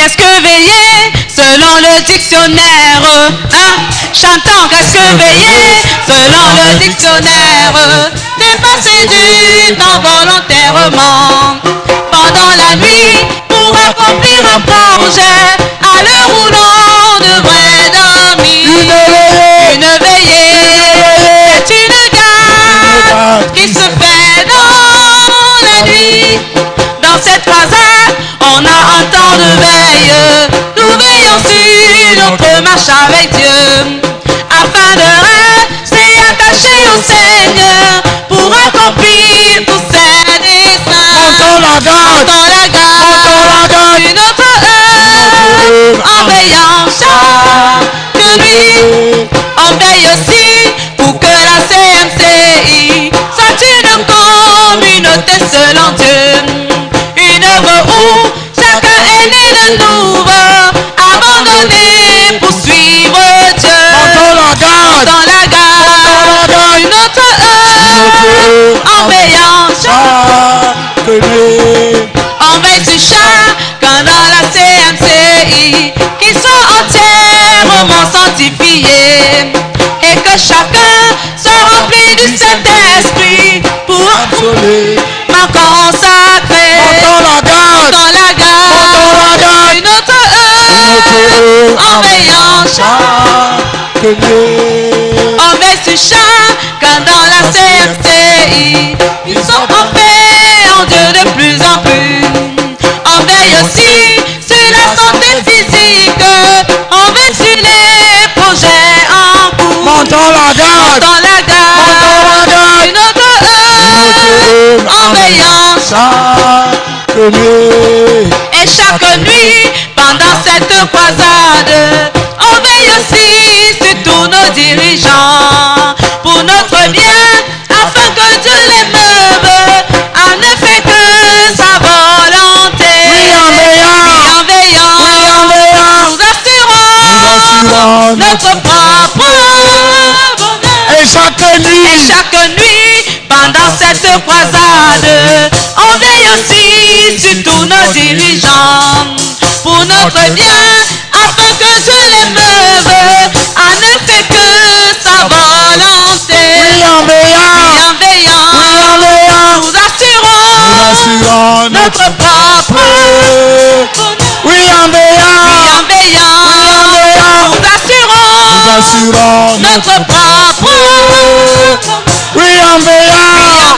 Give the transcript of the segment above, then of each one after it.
qu'est-ce que veiller selon le dictionnaire? Chantant, qu'est-ce que veiller selon le dictionnaire? Ne pas séduire involontairement pendant la nuit pour accomplir un projet à l'heure où l'on devrait dormir. Une veillée est une garde qui se fait dans la nuit. Dans cette croisade, on a un temps de veille. Nous veillons sur notre marche avec Dieu, afin de rester attachés au Seigneur pour accomplir tous ses desseins. Montons la garde une autre heure, en veillant chaque nuit. On veille aussi pour que la CMCI soit une communauté selon Dieu. Une œuvre où chacun est né de nouveau, abandonné pour suivre Dieu. Dans la garde, une autre heure, en veillant chaque nuit. On veille sur chacun dans la CMCI, qui soit entièrement sanctifié, et que chacun soit rempli du Saint-Esprit pour ma consacré. Dans la garde, une autre heure, en veillant chaque nuit. On veille sur chacun dans la CMCI, ils sont en paix en Dieu de plus en plus. On veille aussi sur la santé physique, on veille sur les projets en cours. Montons la garde, une autre heure, en veillant chaque nuit. Et chaque nuit, pendant cette croisade, on veille aussi sur tous nos dirigeants, pour notre bien, afin que Dieu les meuve, en ne fait que sa volonté. En veillant, nous assurons notre propre bonheur. Et chaque nuit, pendant cette croisade, on veille aussi sur tous nos dirigeants, pour notre bien, afin que Dieu les meuve, en ne fait que sa volonté. En veillant, nous assurons notre propre bonheur. En veillant, nous assurons notre propre bonheur. En veillant,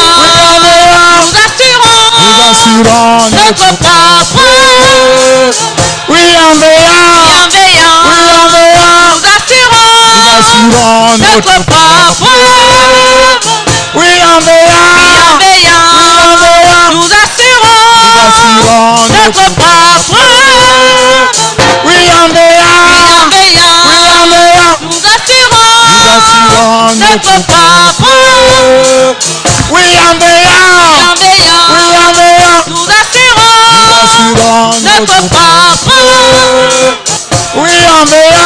nous assurons notre propre bonheur. En veillant, nous assurons notre propre bonheur. En veillant, nous assurons notre propre bonheur. En veillant, nous assurons notre propre bonheur. En veillant, nous assurons notre propre bonheur. En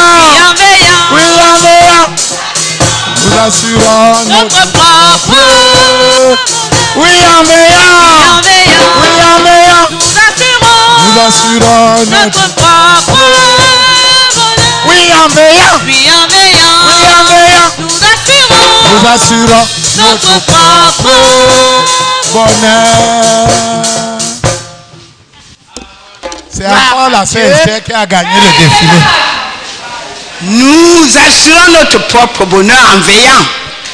veillant, nous assurons notre propre bonheur. En veillant, nous assurons notre propre bonheur. En veillant, nous assurons notre propre bonheur. C'est encore la CST qui a gagné le défilé. Nous assurons notre propre bonheur en veillant.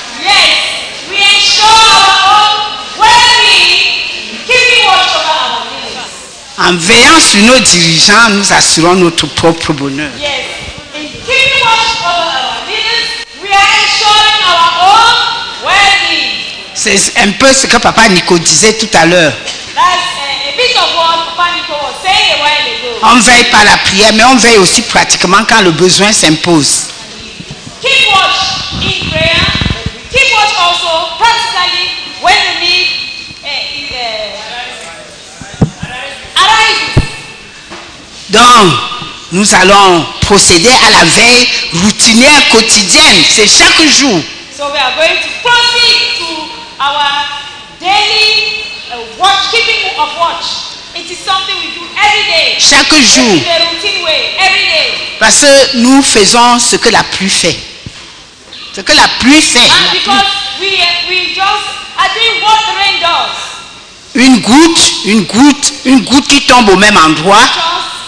En veillant sur nos dirigeants, nous assurons notre propre bonheur. C'est un peu ce que Papa Nico disait tout à l'heure. On veille par la prière, mais on veille aussi pratiquement quand le besoin s'impose. Keep watch in prayer. Keep watch also practically when the need arises. Donc, nous allons procéder à la veille routinière quotidienne. C'est chaque jour. So we are going to proceed to our daily keeping of watch. It is something we do every day. chaque jour. In a routine way, every day. Parce que nous faisons ce que la pluie fait. Ce que la pluie fait. And because we just are doing what the rain does. Une goutte qui tombe au même endroit. Just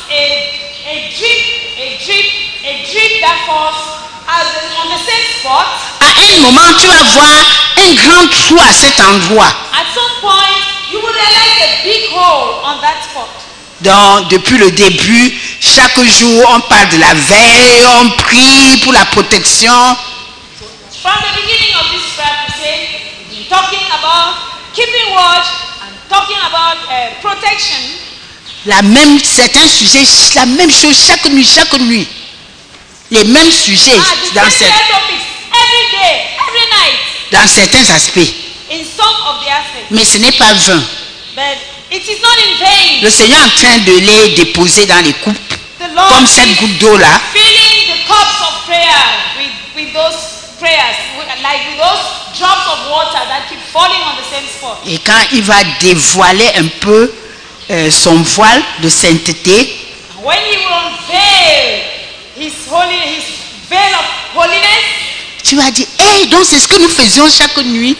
a drip that falls on the same spot. À un moment, tu vas voir un grand trou à cet endroit. At some point, you will realize a big hole on that spot. Donc, depuis le début, chaque jour, on parle de la veille, on prie pour la protection. From the beginning of this prayer crusade, we've been talking about keeping watch and talking about protection. Certains sujets, la même chose chaque nuit. Les mêmes sujets The same topics every day, every night. Dans certains aspects. In some of the aspects. Mais ce n'est pas vain. But it is not in vain. Le Seigneur est en train de les déposer dans les coupes, The Lord comme cette goutte d'eau là. filling the cups of prayer with those prayers, like with those drops of water that keep falling on the same spot. Et quand il va dévoiler un peu son voile de sainteté, And when He will unveil His veil of holiness, tu vas dire, hey, donc c'est ce que nous faisions chaque nuit.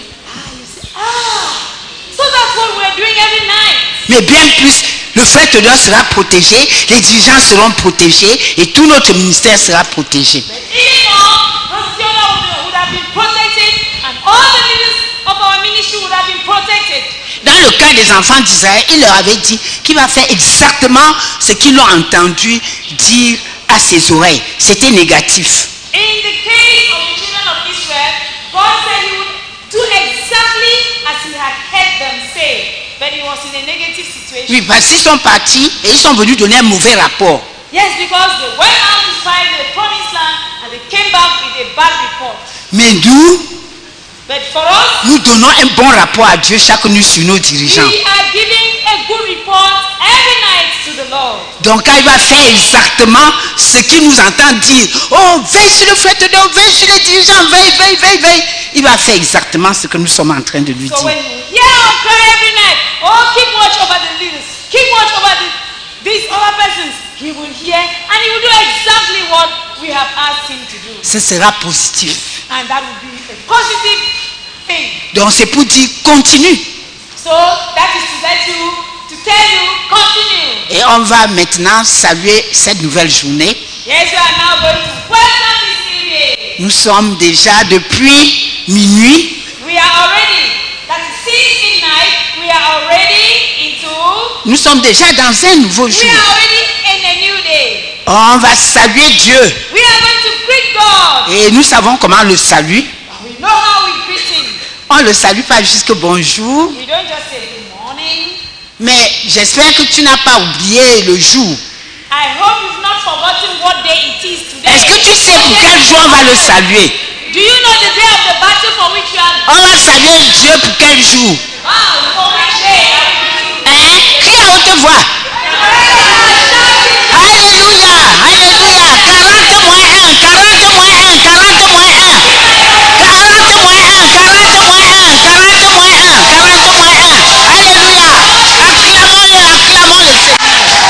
so that's what we're doing every night. Mais bien plus, le frère Théodore sera protégé, les dirigeants seront protégés et tout notre ministère sera protégé. But even more, Pastor Theodore would have been protected, and all the leaders of our ministry would have been protected. Dans le cas des enfants d'Israël, il leur avait dit qu'il va faire exactement ce qu'ils ont entendu dire à ses oreilles. C'était négatif. In the case of the children of Israel, God said He would do exactly as He had heard them say, but He was in a negative situation. Oui, parce qu'ils sont partis et ils sont venus donner un mauvais rapport. Yes, because they went out to find the promised land and they came back with a bad report. Mais nous, But for us, nous donnons un bon rapport à Dieu chaque nuit sur nos dirigeants. we are giving a good report every night to the Lord. Donc quand il va faire exactement ce qu'il nous entend dire, oh, veille sur le frère Théodore, veille sur les dirigeants, veille, il va faire exactement ce que nous sommes en train de lui So dire. when you hear our cry every night, oh, keep watch over the leaders, keep watch over these other persons, He will hear and He will do exactly what we have asked Him to do. Ce sera positif. And that will be a positive thing. Donc c'est pour dire continue. So that is to tell you, continue. Et on va maintenant saluer cette nouvelle journée. Yes, we are now going to welcome this new day. Nous sommes déjà depuis minuit. We are already, that is since midnight, we are already into, Nous sommes déjà dans un nouveau we jour. are already in a new day. On va saluer Dieu. We are going to greet God. Et nous savons comment on le salue. We know how we greet Him. On ne le salue pas jusque bonjour. We don't just say good morning. Mais j'espère que tu n'as pas oublié le jour. I hope you've not forgotten what day it is today. Est-ce que tu sais pour quel jour on va le saluer? Do you know the day of the battle for which you are? On va saluer Dieu pour quel jour? For which day? Hein? Crie à haute voix. Alléluia, alléluia. 40 moins 1, 40 moins 1, 40 moins 1. 40 moins 1, 40 moins 1, 40 moins 1, 40 moins 1. Alléluia. Acclamons le Seigneur.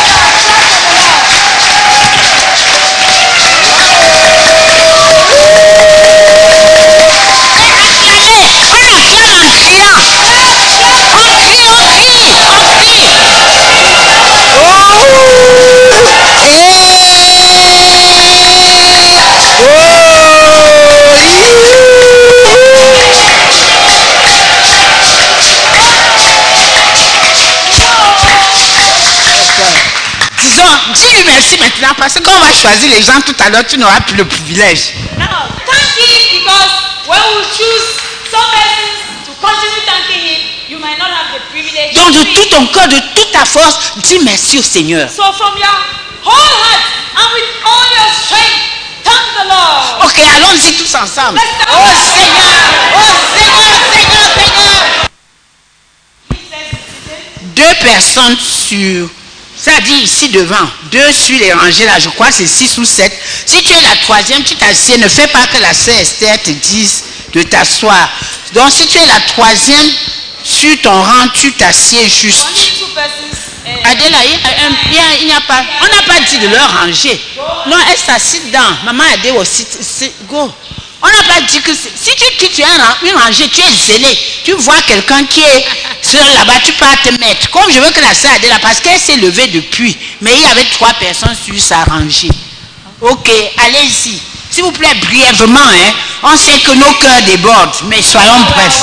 Dis-lui merci maintenant parce que quand on va choisir les gens tout à l'heure, tu n'auras plus le privilège. Now, thank Him because when we choose some persons to continue thanking Him, you might not have the privilege. Donc de to tout ton cœur, de toute ta force, dis merci au Seigneur. So from your whole heart and with all your strength, thank the Lord. Ok, allons-y tous ensemble. Let's stand. Oh Seigneur, oh Seigneur, Seigneur. Please, let's be seated. Deux personnes sur, ça dit ici devant, deux sur les rangées là, je crois que c'est 6 ou 7. Si tu es la troisième, tu t'assieds, ne fais pas que la sœur Esther te dise de t'asseoir. Donc si tu es la troisième sur ton rang, tu t'assieds juste. Only two persons Adela, il n'y a pas. On n'a pas dit de leur ranger. Non, elle s'assied dedans. Maman Adé aussi. Go. On n'a pas dit que si tu quittes une rangée, tu es zélé. Tu vois quelqu'un qui est seul là-bas, tu peux te mettre. Comme je veux que la sœur Adela, parce qu'elle s'est levée depuis, mais il y avait 3 personnes sur sa rangée. Ok, allez-y. S'il vous plaît, brièvement, hein. On sait que nos cœurs débordent, mais soyons brefs.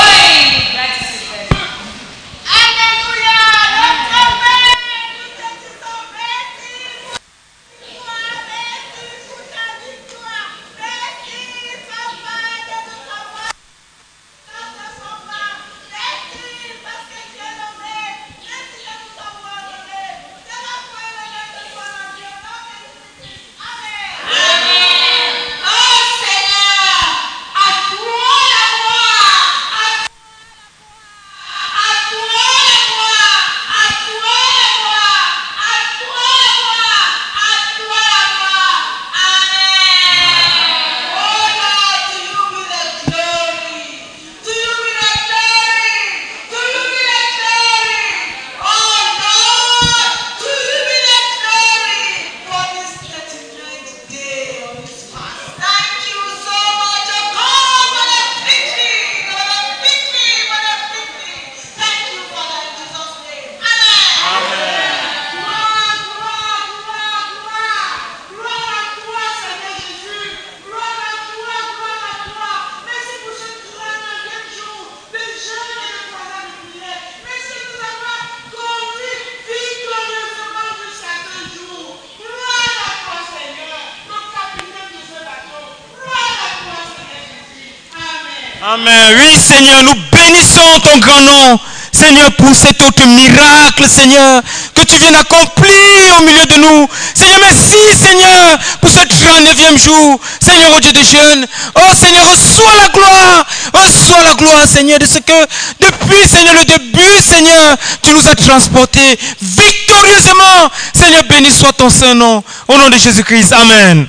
Amen. Oui, Seigneur, nous bénissons ton grand nom. Seigneur, pour cet autre miracle, Seigneur, que tu viens d'accomplir au milieu de nous. Seigneur, merci, Seigneur, pour ce 39e jour. Seigneur, au Dieu des jeunes. Oh, Seigneur, reçois la gloire, Seigneur, de ce que, depuis, Seigneur, le début, Seigneur, tu nous as transportés victorieusement. Seigneur, béni soit ton saint nom. Au nom de Jésus-Christ. Amen.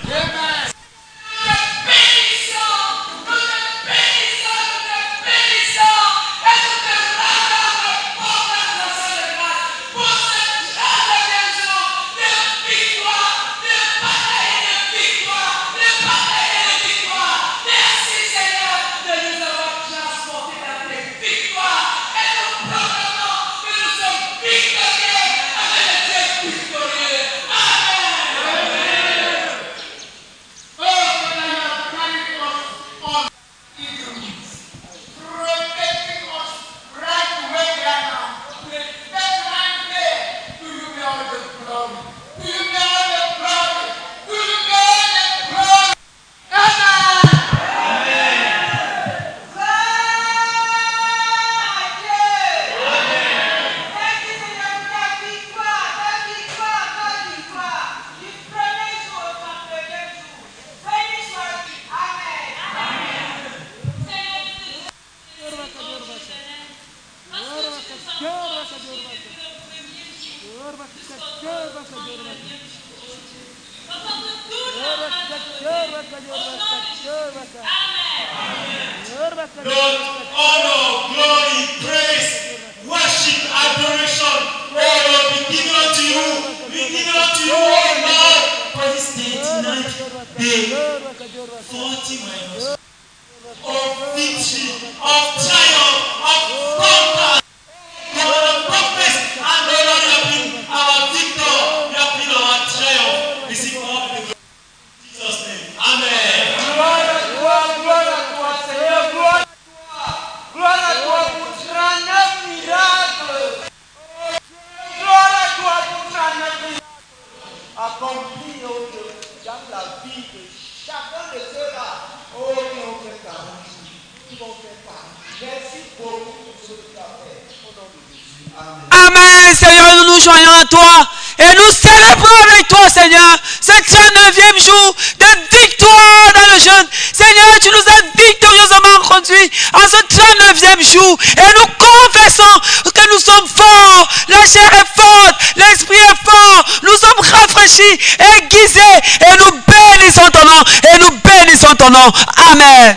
Lord, honor, glory, praise, worship, adoration, oh Lord, we give it unto you. We give it unto you, oh Lord, for this 39th day, 40 minus of victory, of triumph, of conquer. Lord, the prophets, and the Lord, you have been our victor, you have been our triumph. Receive all the glory. In Jesus' name. Amen. Accompli dans la vie de chacun de ceux-là. Oh, qui ont fait partie, qui vont faire partie. Merci beaucoup pour ce que tu as fait. Au nom de Jésus. Amen. Amen, Seigneur, nous nous joignons à toi et nous célébrons avec toi, Seigneur, ce 39e jour de victoire dans le jeûne. Seigneur, tu nous as victorieusement conduits à ce 39e jour et nous confessons que nous sommes forts, la chair est forte, l'esprit est fort, nous sommes rafraîchis, aiguisés et nous bénissons ton nom et nous bénissons ton nom. Amen.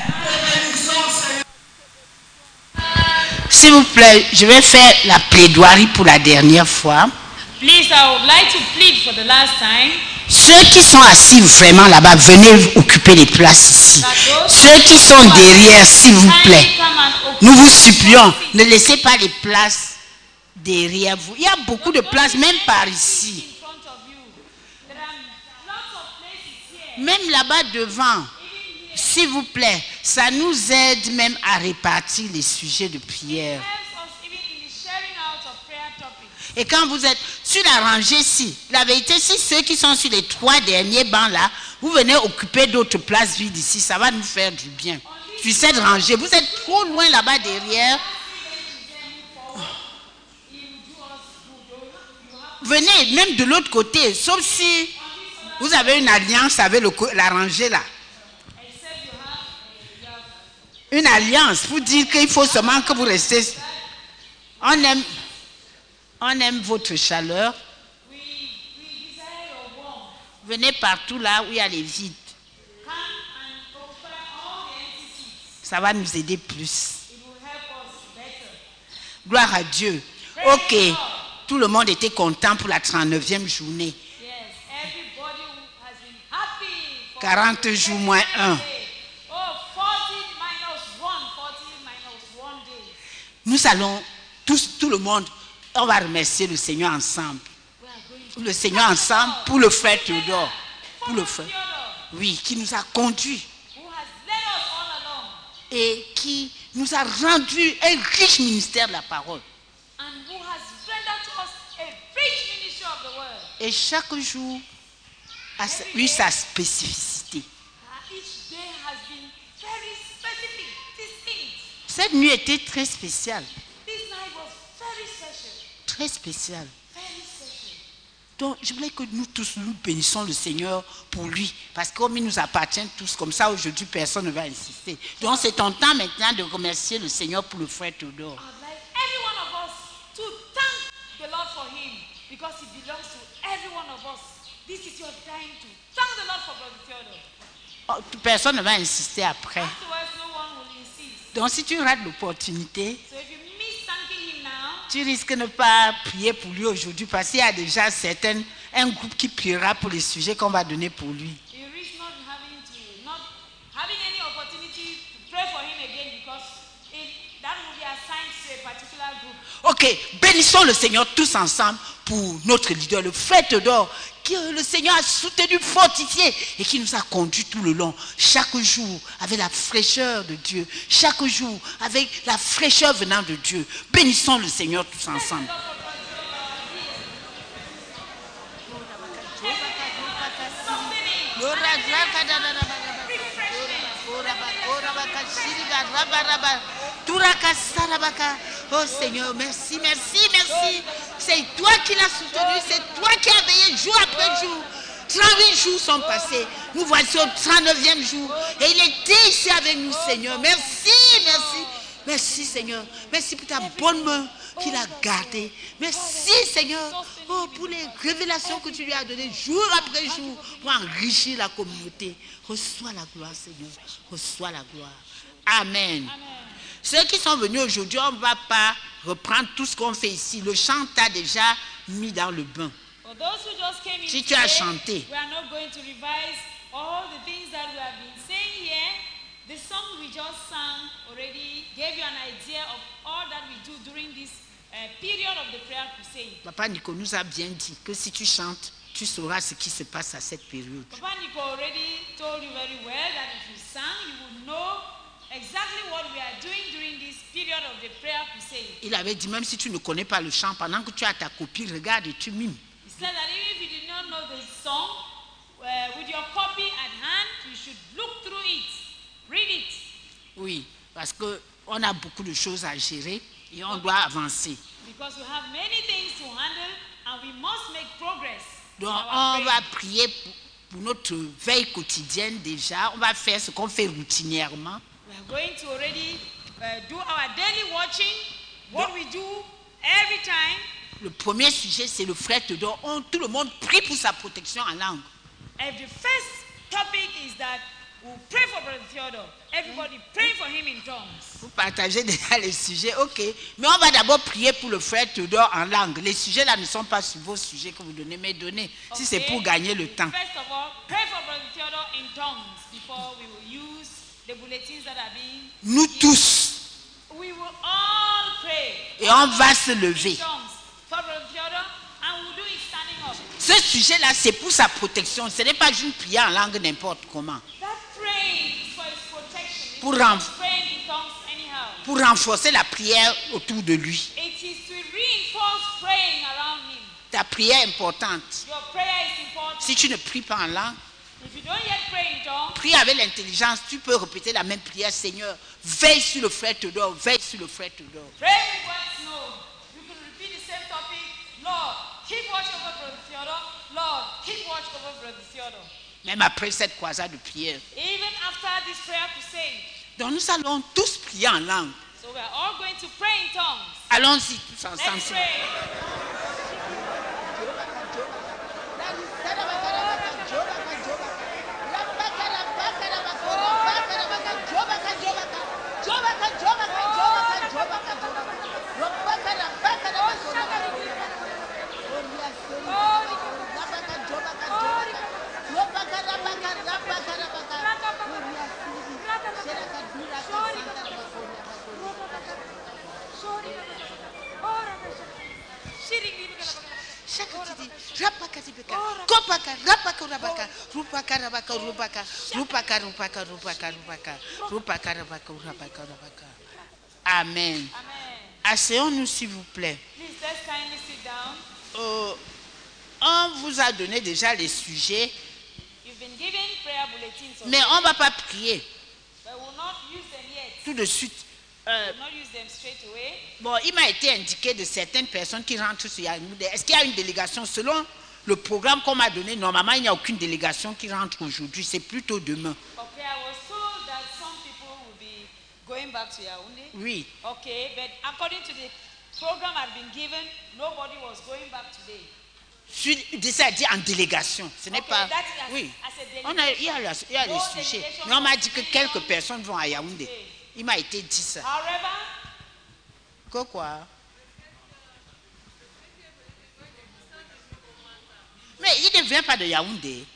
S'il vous plaît, je vais faire la plaidoirie pour la dernière fois. Please, I would like to plead for the last time. Ceux qui sont assis vraiment là-bas, venez occuper les places ici. Ceux qui sont derrière, s'il vous plaît, nous vous supplions, ne laissez pas les places derrière vous. Il y a beaucoup de places, même par ici. Même là-bas devant, s'il vous plaît, ça nous aide même à répartir les sujets de prière. Et quand vous êtes sur la rangée ici, la vérité, si ceux qui sont sur les 3 derniers bancs là, vous venez occuper d'autres places vides ici, ça va nous faire du bien. Sur cette rangée, vous êtes trop loin là-bas derrière. Venez même de l'autre côté, sauf si vous avez une alliance avec la rangée là. Une alliance pour dire qu'il faut seulement que vous restez. On aime votre chaleur. Venez partout là où il y a les vides. Ça va nous aider plus. Gloire à Dieu. Ok. Tout le monde était content pour la 39e journée. 40 jours moins 1. Nous allons, tout le monde, on va remercier le Seigneur ensemble. Le Seigneur ensemble pour le frère Théodore. Pour le frère. Oui, qui nous a conduits. Et qui nous a rendu un riche ministère de la parole. Et chaque jour a eu sa spécificité. Cette nuit était très spéciale. Très spéciale. Donc, je voulais que nous tous, nous bénissons le Seigneur pour lui. Parce que comme il nous appartient tous, comme ça, aujourd'hui, personne ne va insister. Donc, c'est ton temps maintenant de remercier le Seigneur pour le frère Théodore. Oh, personne ne va insister après. Donc, si tu rates l'opportunité, tu risques de ne pas prier pour lui aujourd'hui parce qu'il y a déjà un groupe qui priera pour les sujets qu'on va donner pour lui. Ok, bénissons le Seigneur tous ensemble pour notre leader, le frère Théodore, que le Seigneur a soutenu, fortifié et qui nous a conduits tout le long. Chaque jour avec la fraîcheur de Dieu. Chaque jour avec la fraîcheur venant de Dieu. Bénissons le Seigneur tous ensemble. Oh Seigneur, merci, merci, merci. C'est toi qui l'as soutenu, c'est toi qui as veillé jour après jour. 38 jours sont passés. Nous voici au 39e jour. Et il était ici avec nous, Seigneur. Merci, merci. Merci, Seigneur. Merci pour ta bonne main qu'il a gardée. Merci, Seigneur, pour les révélations que tu lui as données jour après jour pour enrichir la communauté. Reçois la gloire, Seigneur. Reçois la gloire. Amen. Ceux qui sont venus aujourd'hui, on ne va pas reprendre tout ce qu'on fait ici. Le chant t'a déjà mis dans le bain. Si tu as chanté. The song we just sang already gave you an idea of all that we do during this period of the prayer crusade. Papa Nico nous a bien dit que si tu chantes, tu sauras ce qui se passe à cette période. Papa Nico already told you very well that if you sang, you would know exactly what we are doing during this period of the prayer crusade. Il avait dit même si tu ne connais pas le chant, pendant que tu as ta copie, regarde et tu mimes. He said that even if you did not know the song, with your copy at hand, you should look through it. Read it. Oui, parce que on a beaucoup de choses à gérer et on doit avancer. Because we have many things to handle and we must make progress. Donc on va prier pour notre veille quotidienne déjà. On va faire ce qu'on fait routinièrement. We are going to already do our daily watching. What we do every time. Le premier sujet c'est le frère Théodore. Tout le monde prie pour sa protection en langue. And the first topic is that we'll pray for Brother Theodore. Everybody pray for him in tongues. Vous partagez déjà les sujets, ok. Mais on va d'abord prier pour le frère Théodore en langue. Les sujets là ne sont pas sur vos sujets que vous donnez, mais donnez si c'est pour gagner le temps. First of all, pray for Brother Theodore in tongues before we will use the bulletins that are being. Nous tous. We will all pray. Et on va se lever. In tongues for Brother Theodore, and we'll do it standing up. Ce sujet-là, c'est pour sa protection. Ce n'est pas juste une prière en langue n'importe comment. That praying is for his protection. It's Pour not praying in tongues anyhow. Pour renforcer la prière autour de lui. It is to reinforce praying around him. Ta prière est importante. Your prayer is important. Si tu ne pries pas en langue, If you don't yet pray in tongues, prie avec l'intelligence. Tu peux répéter la même prière. Seigneur, veille sur le frère Théodore, veille sur le frère Théodore. pray with what's known. You can repeat the same topic. Lord, keep watch over Brother Theodore. Lord, keep watch over Brother Theodore. Même après cette croisade de prière. Even after this prayer crusade. Donc nous allons tous prier en langue. So we are all going to pray in tongues. Allons-y tous ensemble. Let's pray. Amen. Asseyons-nous s'il vous plaît. Please, let's kindly sit down. On vous a donné déjà les sujets, You've been given prayer bulletins, mais on ne va pas prier but we'll not use them yet. tout de suite. We'll not use them straight away. Bon, il m'a été indiqué de certaines personnes qui rentrent sur Yaoundé. Est-ce qu'il y a une délégation? Selon le programme qu'on m'a donné, normalement, il n'y a aucune délégation qui rentre aujourd'hui. C'est plutôt demain. Okay, I was told that some people will be going back to Yaoundé. Oui. Okay, but according to the program I've been given, nobody was going back today. Ça dit en délégation. Ce n'est Okay, pas. that is Oui. as a Il y a les No sujets. delegation Mais on m'a dit que was quelques going personnes vont à Yaoundé. today. Il m'a été dit ça. However, Quoi? Mais il ne vient pas de Yaoundé.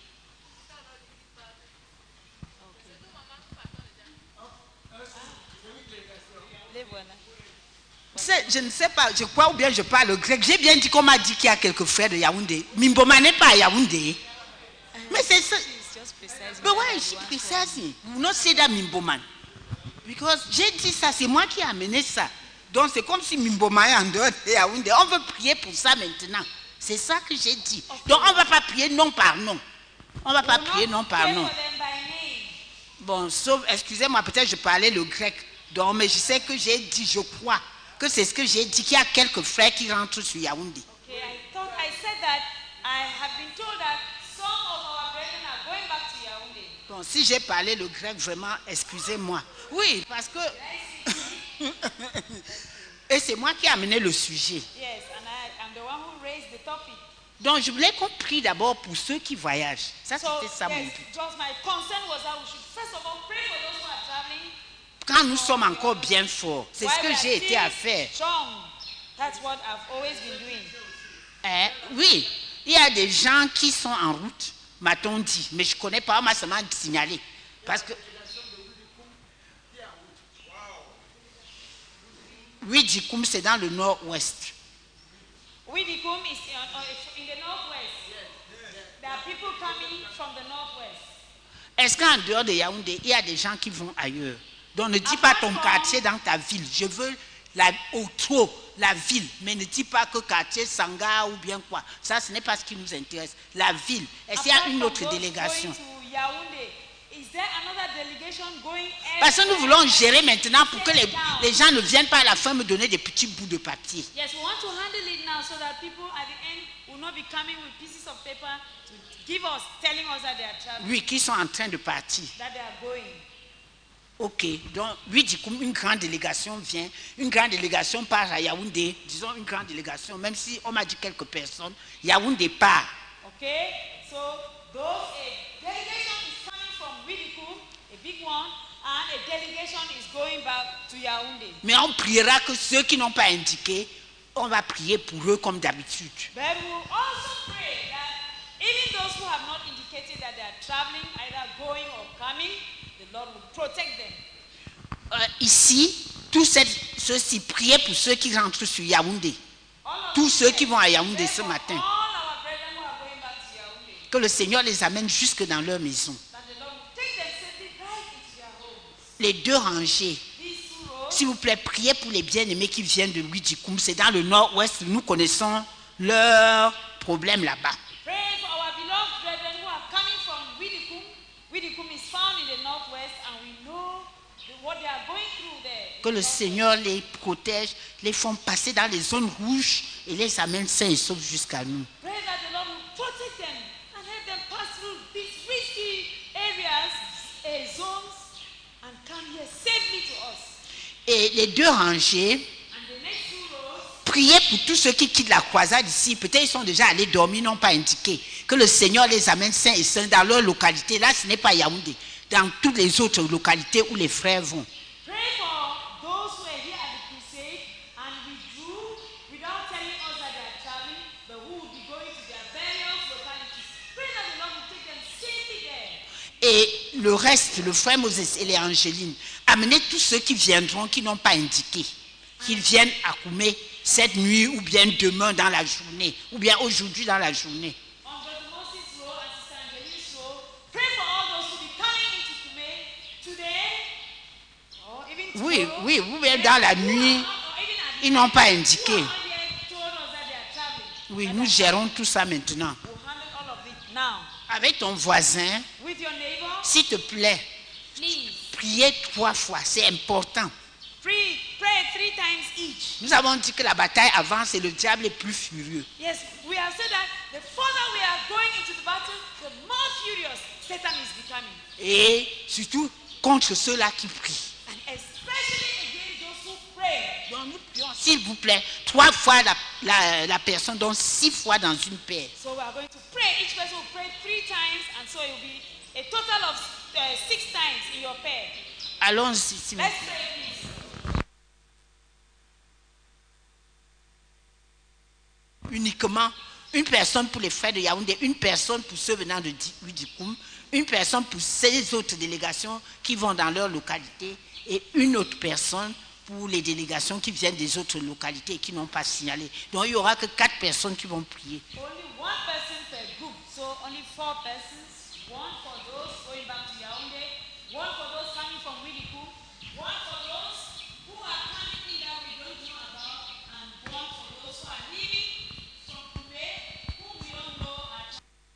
les voilà. Je ne sais pas, je crois ou bien je parle grec. J'ai bien dit qu'on m'a dit qu'il y a quelques frères de Yaoundé. Mimboma n'est pas à Yaoundé. Mais c'est ça. It's just precise. Mais ouais, je précise. Vous ne savez pas Mimboman. Because j'ai dit ça, c'est moi qui ai amené ça. Donc c'est comme si Mimboma est en dehors de Yaoundé. On veut prier pour ça maintenant. C'est ça que j'ai dit. Donc on ne va pas prier non par nom. On ne va pas prier non par nom. Bon, sauf, excusez-moi, peut-être je parlais le grec. Donc, mais je sais que j'ai dit, je crois que c'est ce que j'ai dit, qu'il y a quelques frères qui rentrent sur Yaoundé. Okay, I said that I have been told that some of our brethren are going back to Yaoundé. Bon, si j'ai parlé le grec, vraiment, excusez-moi. Oui, parce que... Et c'est moi qui ai amené le sujet. Yes, and I'm the one who raised the topic. Donc, je voulais qu'on prie d'abord pour ceux qui voyagent. Ça, So, c'était ça mon yes, but. just my concern was that we should first of all pray for those who are traveling. Quand nous sommes encore bien forts, c'est ce While que we are j'ai été still à faire. strong. That's what I've always been doing. Oui, il y a des gens qui sont en route, m'a-t-on dit, mais je ne connais pas, on m'a seulement signalé. Parce que... Oui, Dikoum, c'est dans le nord-ouest. Widikum is in the northwest. There are people coming from the northwest. Est-ce qu'en dehors de Yaoundé, il y a des gens qui vont ailleurs? Donc ne dis pas ton quartier dans ta ville. Je veux la ville, mais ne dis pas que quartier Sanga ou bien quoi. Ça, ce n'est pas ce qui nous intéresse. La ville. Est-ce qu'il y a une autre délégation? Parce que nous voulons gérer maintenant pour que les gens ne viennent pas à la fin me donner des petits bouts de papier. Yes, we want to handle it now so that people at the end will not be coming with pieces of paper to give us, telling us that they are traveling. Oui, qui sont en train de partir. That they are going. Ok, donc oui, une grande délégation vient, une grande délégation part à Yaoundé, disons une grande délégation, même si on m'a dit quelques personnes, Yaoundé part. Okay, so those a delegation is coming from Widikum Yaoundé. Mais on priera que ceux qui n'ont pas indiqué, on va prier pour eux comme d'habitude. But we will also pray that even those who have not indicated that they are traveling, either going or coming, the Lord will protect them. Ici, tous ceux-ci, priez pour ceux qui rentrent sur Yaoundé. Tous ceux qui vont à Yaoundé ce matin. All our brethren who are going back to Yaoundé, Que le Seigneur les amène jusque dans leur maison. that the Lord will take them safely right into their homes. Les deux rangées. These two roads, S'il vous plaît, priez pour les bien-aimés qui viennent de Louis-du-Coum. C'est dans le nord-ouest. Nous connaissons leurs problèmes là-bas. pray for our beloved brethren who are coming from Widikum. Widikum is found in the northwest, and we know what they are going through there. Que le Seigneur les protège, les font passer dans les zones rouges et les amène sains et saufs jusqu'à nous. Pray that the Lord will protect them and help them pass through these risky areas, zones, and come here safely to us. Et les deux rangées, And the next two rows, priez pour tous ceux qui quittent la croisade ici. Peut-être ils sont déjà allés dormir, n'ont pas indiqué. Que le Seigneur les amène sains et saufs dans leur localité. Là, ce n'est pas Yaoundé. Dans toutes les autres localités où les frères vont. pray for those who are here at the crusade and withdrew without telling us that they are traveling, but who will be going to their various localities. Pray that the Lord will take them safely there. Et le reste, le frère Moses et les Angélines, amenez tous ceux qui viendront, qui n'ont pas indiqué, qu'ils viennent à Koumé cette nuit ou bien demain dans la journée, ou bien aujourd'hui dans la journée. On Brother Moses' row and Sister Angeline's row, pray for all those who will be coming into Kume today, or even tomorrow. Oui, ou bien dans la nuit, ils n'ont pas indiqué. Oui, nous gérons tout ça maintenant. We'll handle all of it now. Avec ton voisin, With your neighbor, s'il te plaît, please priez 3 fois, c'est important. pray 3 times each. Nous avons dit que la bataille avance et le diable est plus furieux. Yes, we have said that the further we are going into the battle, the more furious Satan is becoming. Et surtout contre ceux-là qui prient. And especially against those who pray. Donc nous prions, s'il vous plaît, 3 fois la personne, donc 6 fois dans une paire. So we are going to pray. Each person will pray 3 times, and so it will be a total of 6 times in your pair. Allons-y, s'il vous Let's plaît. pray, please. Uniquement une personne pour les frères de Yaoundé, une personne pour ceux venant de Louis-du-Coum, une personne pour ces autres délégations qui vont dans leur localité et une autre personne pour les délégations qui viennent des autres localités et qui n'ont pas signalé. Donc il n'y aura que 4 personnes qui vont prier. Only one person per group, so only 4 persons. One for those going back to Yaoundé, one for those coming from Widiku, one for those who are coming in that we don't know about, and one for those who are leaving from Kume, whom we don't know at.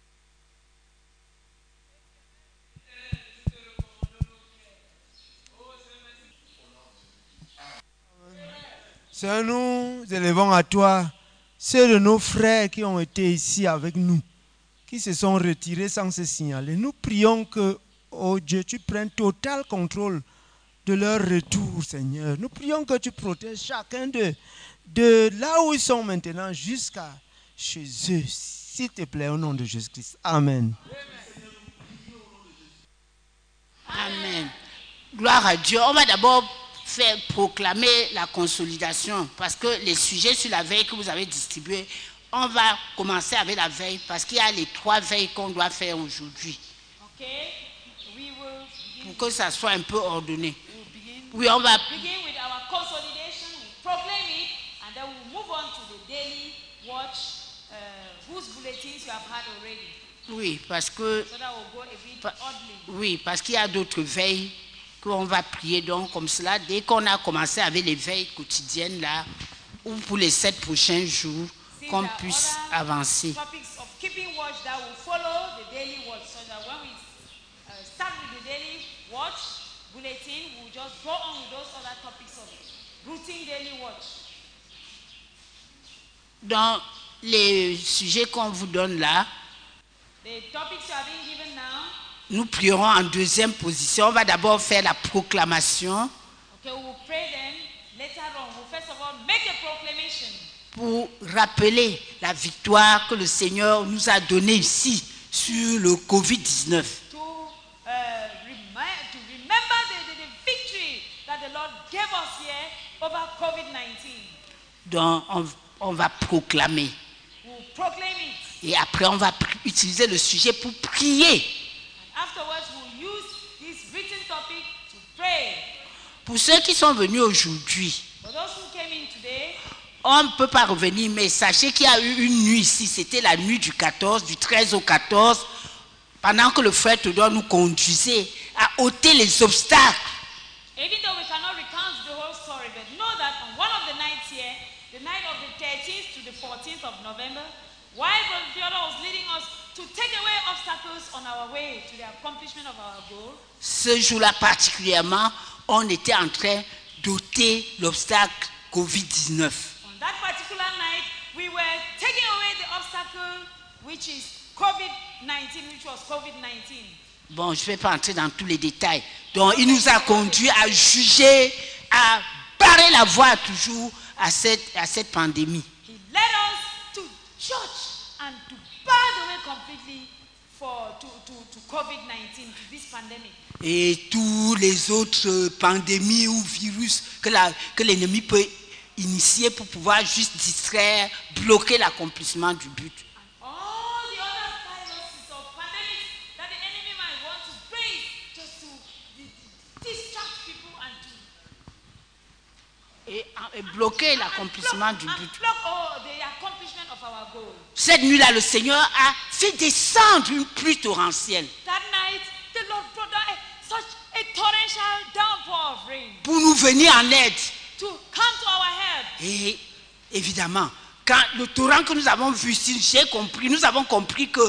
Seigneur, nous élevons à toi ceux de nos frères qui ont été ici avec nous, qui se sont retirés sans se signaler. Nous prions que, oh Dieu, tu prennes total contrôle de leur retour, Seigneur. Nous prions que tu protèges chacun de là où ils sont maintenant jusqu'à chez eux. S'il te plaît, au nom de Jésus-Christ. Amen. Amen. Gloire à Dieu. On va d'abord faire proclamer la consolidation parce que les sujets sur la veille que vous avez distribués, on va commencer avec la veille parce qu'il y a les 3 veilles qu'on doit faire aujourd'hui Okay, we will begin, pour que ça soit un peu ordonné. we'll begin, Oui, on va. begin with our consolidation, we'll proclaim it, and then we'll move on to the daily watch, whose bulletins you have had already. Oui, parce que. So that will go a bit Pa- oddly. Oui, parce qu'il y a d'autres veilles qu'on va prier donc comme cela. Dès qu'on a commencé avec les veilles quotidiennes là, ou pour les 7 prochains jours, See, qu'on there are puisse other avancer. topics of keeping watch that will follow the daily watch, so that when we start with the daily watch bulletin, we'll just go on with those other topics of routine daily watch. Dans les sujets qu'on vous donne là, The topics you are being given now, nous prierons en deuxième position. On va d'abord faire la proclamation okay, we will pray then. Later on, we'll first of all make a proclamation pour rappeler la victoire que le Seigneur nous a donnée ici sur le Covid-19. to remember the victory that the Lord gave us here over COVID-19. Donc, on va proclamer. We'll proclaim it. Et après, on va utiliser le sujet pour prier. Afterwards, we'll use this written topic to pray. Pour ceux qui sont venus aujourd'hui, For those who came in today, on ne peut pas revenir, mais sachez qu'il y a eu une nuit ici. C'était la nuit du 14, du 13 au 14, pendant que le frère Théodore nous conduisait à ôter les obstacles. even though we cannot recount the whole story, but know that on one of the nights here, the night of the 13th to the 14th of November, while Brother Theodore was leading us to take away obstacles on our way to the accomplishment of our goal, Ce jour-là particulièrement, on était en train d'ôter l'obstacle COVID-19. on that particular night, we were taking away the obstacle, which is COVID-19, which was COVID-19. Bon, je ne vais pas entrer dans tous les détails. Donc, il nous a conduits à juger, à barrer la voie toujours à cette pandémie. He led us to church and to bar the way completely to COVID-19, to this pandemic. Et tous les autres pandémies ou virus que l'ennemi peut initier pour pouvoir juste distraire, bloquer l'accomplissement du but. All the other viruses or pandemics that the enemy might want to bring just to distract people and to Et bloquer l'accomplissement du but. block the accomplishment of our goal. Cette nuit-là, le Seigneur a fait descendre une pluie torrentielle That night, the Lord brought down such a torrential downpour of rain pour nous venir en aide. to come to our help. Et évidemment, quand le torrent que nous avons vu ici, nous avons compris que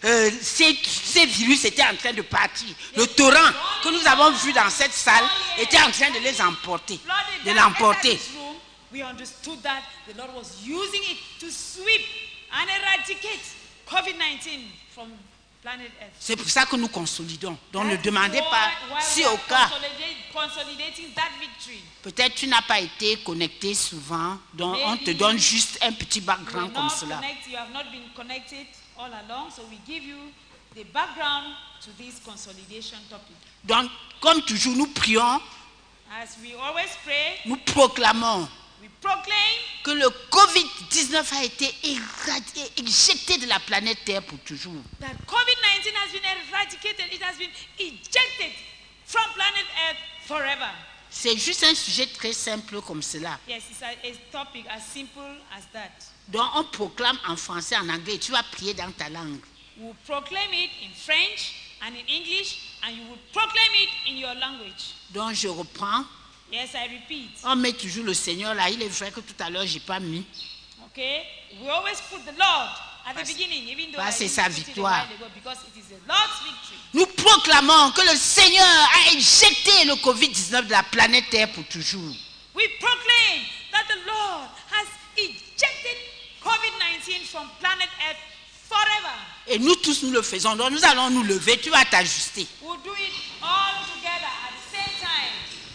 ces virus étaient en train de partir. Le torrent que nous avons vu dans cette salle était en train de les emporter, de l'emporter. We understood that the Lord was using it to sweep and eradicate COVID-19 from planet Earth. C'est pour ça que nous consolidons. Donc ne That is demandez pas why si we are au cas, consolidating that victory. peut-être tu n'as pas été connecté souvent, donc on te donne juste un petit You background comme cela. have not been connected all along, so we give you the background to this consolidation topic. Donc, comme toujours, nous prions, As we always pray, nous proclamons we proclaim que le Covid-19 a été éjecté de la planète Terre pour toujours. that COVID-19 has been eradicated, it has been ejected from planet Earth forever. C'est juste un sujet très simple comme cela. Yes, it's a topic as simple as that. Donc on proclame en français, en anglais, tu vas prier dans ta langue. We'll proclaim it in French and in English, and you will proclaim it in your language. Donc je reprends. Yes, I repeat. On met toujours le Seigneur là. Il est vrai que tout à l'heure, je n'ai pas mis. Okay? We always put the Lord at the beginning, even though I c'est didn't sa put it a victoire. while ago, because it is the Lord's victory. Nous proclamons que le Seigneur a éjecté le Covid-19 de la planète Terre pour toujours. We proclaim that the Lord has ejected COVID-19 from planet Earth forever. Et nous tous, nous le faisons. Donc nous allons nous lever. Tu vas t'ajuster. We'll do it all together at the same time.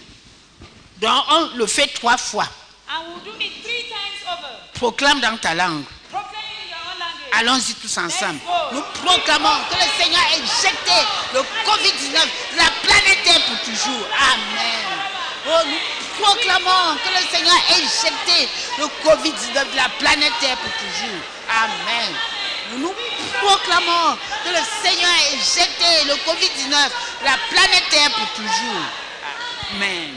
Donc on le fait 3 fois. And we'll do it 3 times over. Proclame dans ta langue. Proclaim it in your own language. Allons-y tous ensemble. Nous proclamons que le Seigneur a éjecté le Covid-19 de la planète Terre pour toujours. Amen. Oh, nous proclamons que le Seigneur a éjecté le Covid-19 de la planète Terre pour toujours. Amen. Nous proclamons que le Seigneur a éjecté le Covid-19 de la planète Terre pour toujours. Amen.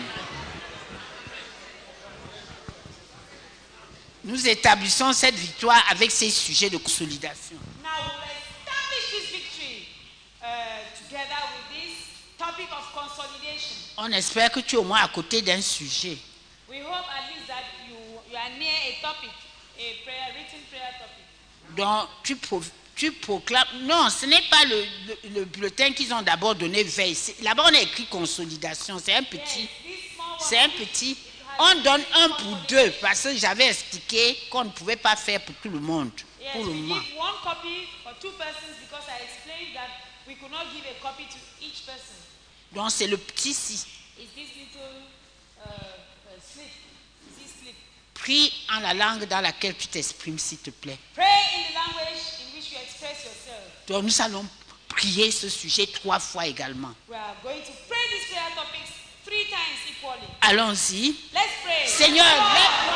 Nous établissons cette victoire avec ces sujets de consolidation. Now we'll establish this victory together with this topic of consolidation. On espère que tu es au moins à côté d'un sujet. We hope at least that you are near a topic, a prayer, written prayer topic. Donc, tu proclames. Non, ce n'est pas le bulletin qu'ils ont d'abord donné veille. Là-bas, on a écrit consolidation. C'est un petit. This small one, C'est un petit. On donne un pour 2 parce que j'avais expliqué qu'on ne pouvait pas faire pour tout le monde. yes, Pour le we moment. give one copy for 2 persons because I explained that we could not give a copy to each person. Donc, c'est le petit si. It's this little slip. This slip. Prie en la langue dans laquelle tu t'exprimes, s'il te plaît. Pray in the language in which you express yourself. Donc, nous allons prier ce sujet 3 fois également. We are going to pray these prayer topics 3 times equally. Allons-y. Let's pray. Seigneur, lève-toi.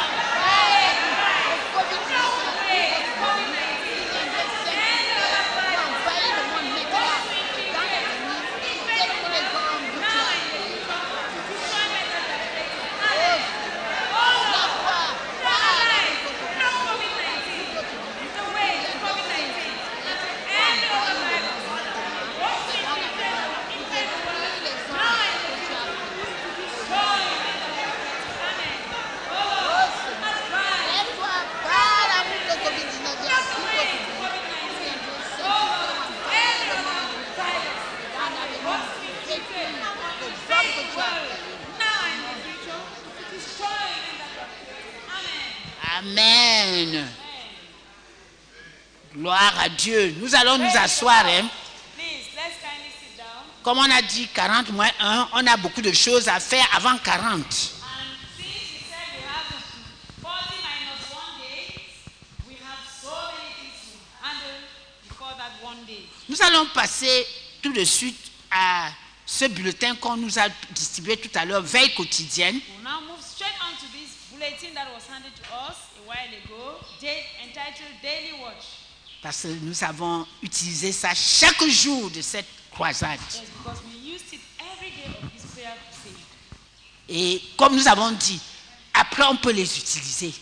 Amen. Gloire à Dieu. Nous allons nous asseoir. Hein. Comme on a dit 40 moins 1, on a beaucoup de choses à faire avant 40. Nous allons passer tout de suite à ce bulletin qu'on nous a distribué tout à l'heure, veille quotidienne. Parce que nous avons utilisé ça chaque jour de cette croisade. Et comme nous avons dit, après on peut les utiliser.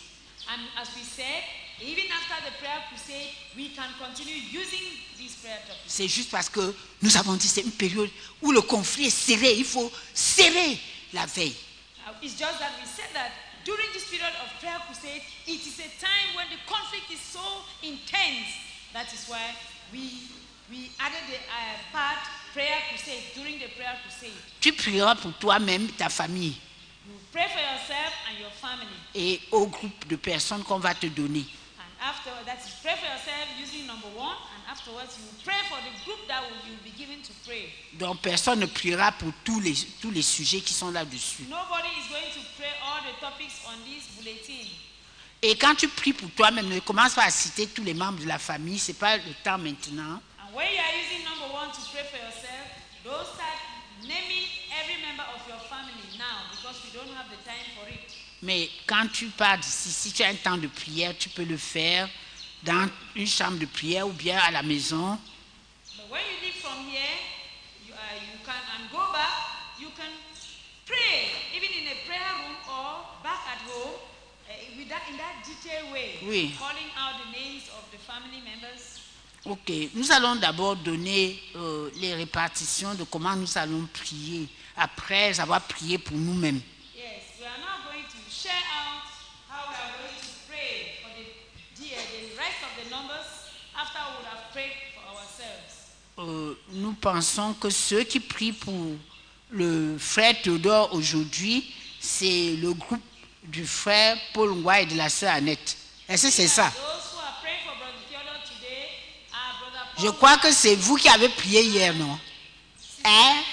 C'est juste parce que nous avons dit c'est une période où le conflit est serré. Il faut serrer la veille. It's just that we said that during this period of prayer crusade, it is a time when the conflict is so intense. That is why we added the part prayer crusade during the prayer crusade. Tu prieras pour toi-même, ta famille. You pray for yourself and your family. Et au groupe de personnes qu'on va te donner. And after that, is pray for yourself using number 1, and afterwards you pray for the group that you will be given to pray. Donc personne ne priera pour tous les sujets qui sont là-dessus. Nobody is going to pray all the topics on this bulletin. Et quand tu pries pour toi-même, ne commence pas à citer tous les membres de la famille, c'est pas le temps maintenant. And when you are using number 1 to pray for yourself, don't start naming every member of your family now because we don't have the time for it. Mais quand tu pars d'ici, si tu as un temps de prière, tu peux le faire dans une chambre de prière ou bien à la maison. But when you leave from here, you can and go back, you can pray even in a prayer room or back at home in that detailed way, oui. Calling out the names of the family members. Ok, nous allons d'abord donner les répartitions de comment nous allons prier après avoir prié pour nous-mêmes. Yes, we are now going to share out how we are going to pray for the rest of the numbers after we would have prayed for ourselves. Nous pensons que ceux qui prient pour le frère Théodore aujourd'hui, c'est le groupe du frère Paul Ngwa et de la sœur Annette. Est-ce que c'est ça? Je crois que c'est vous qui avez prié hier, non? Hein?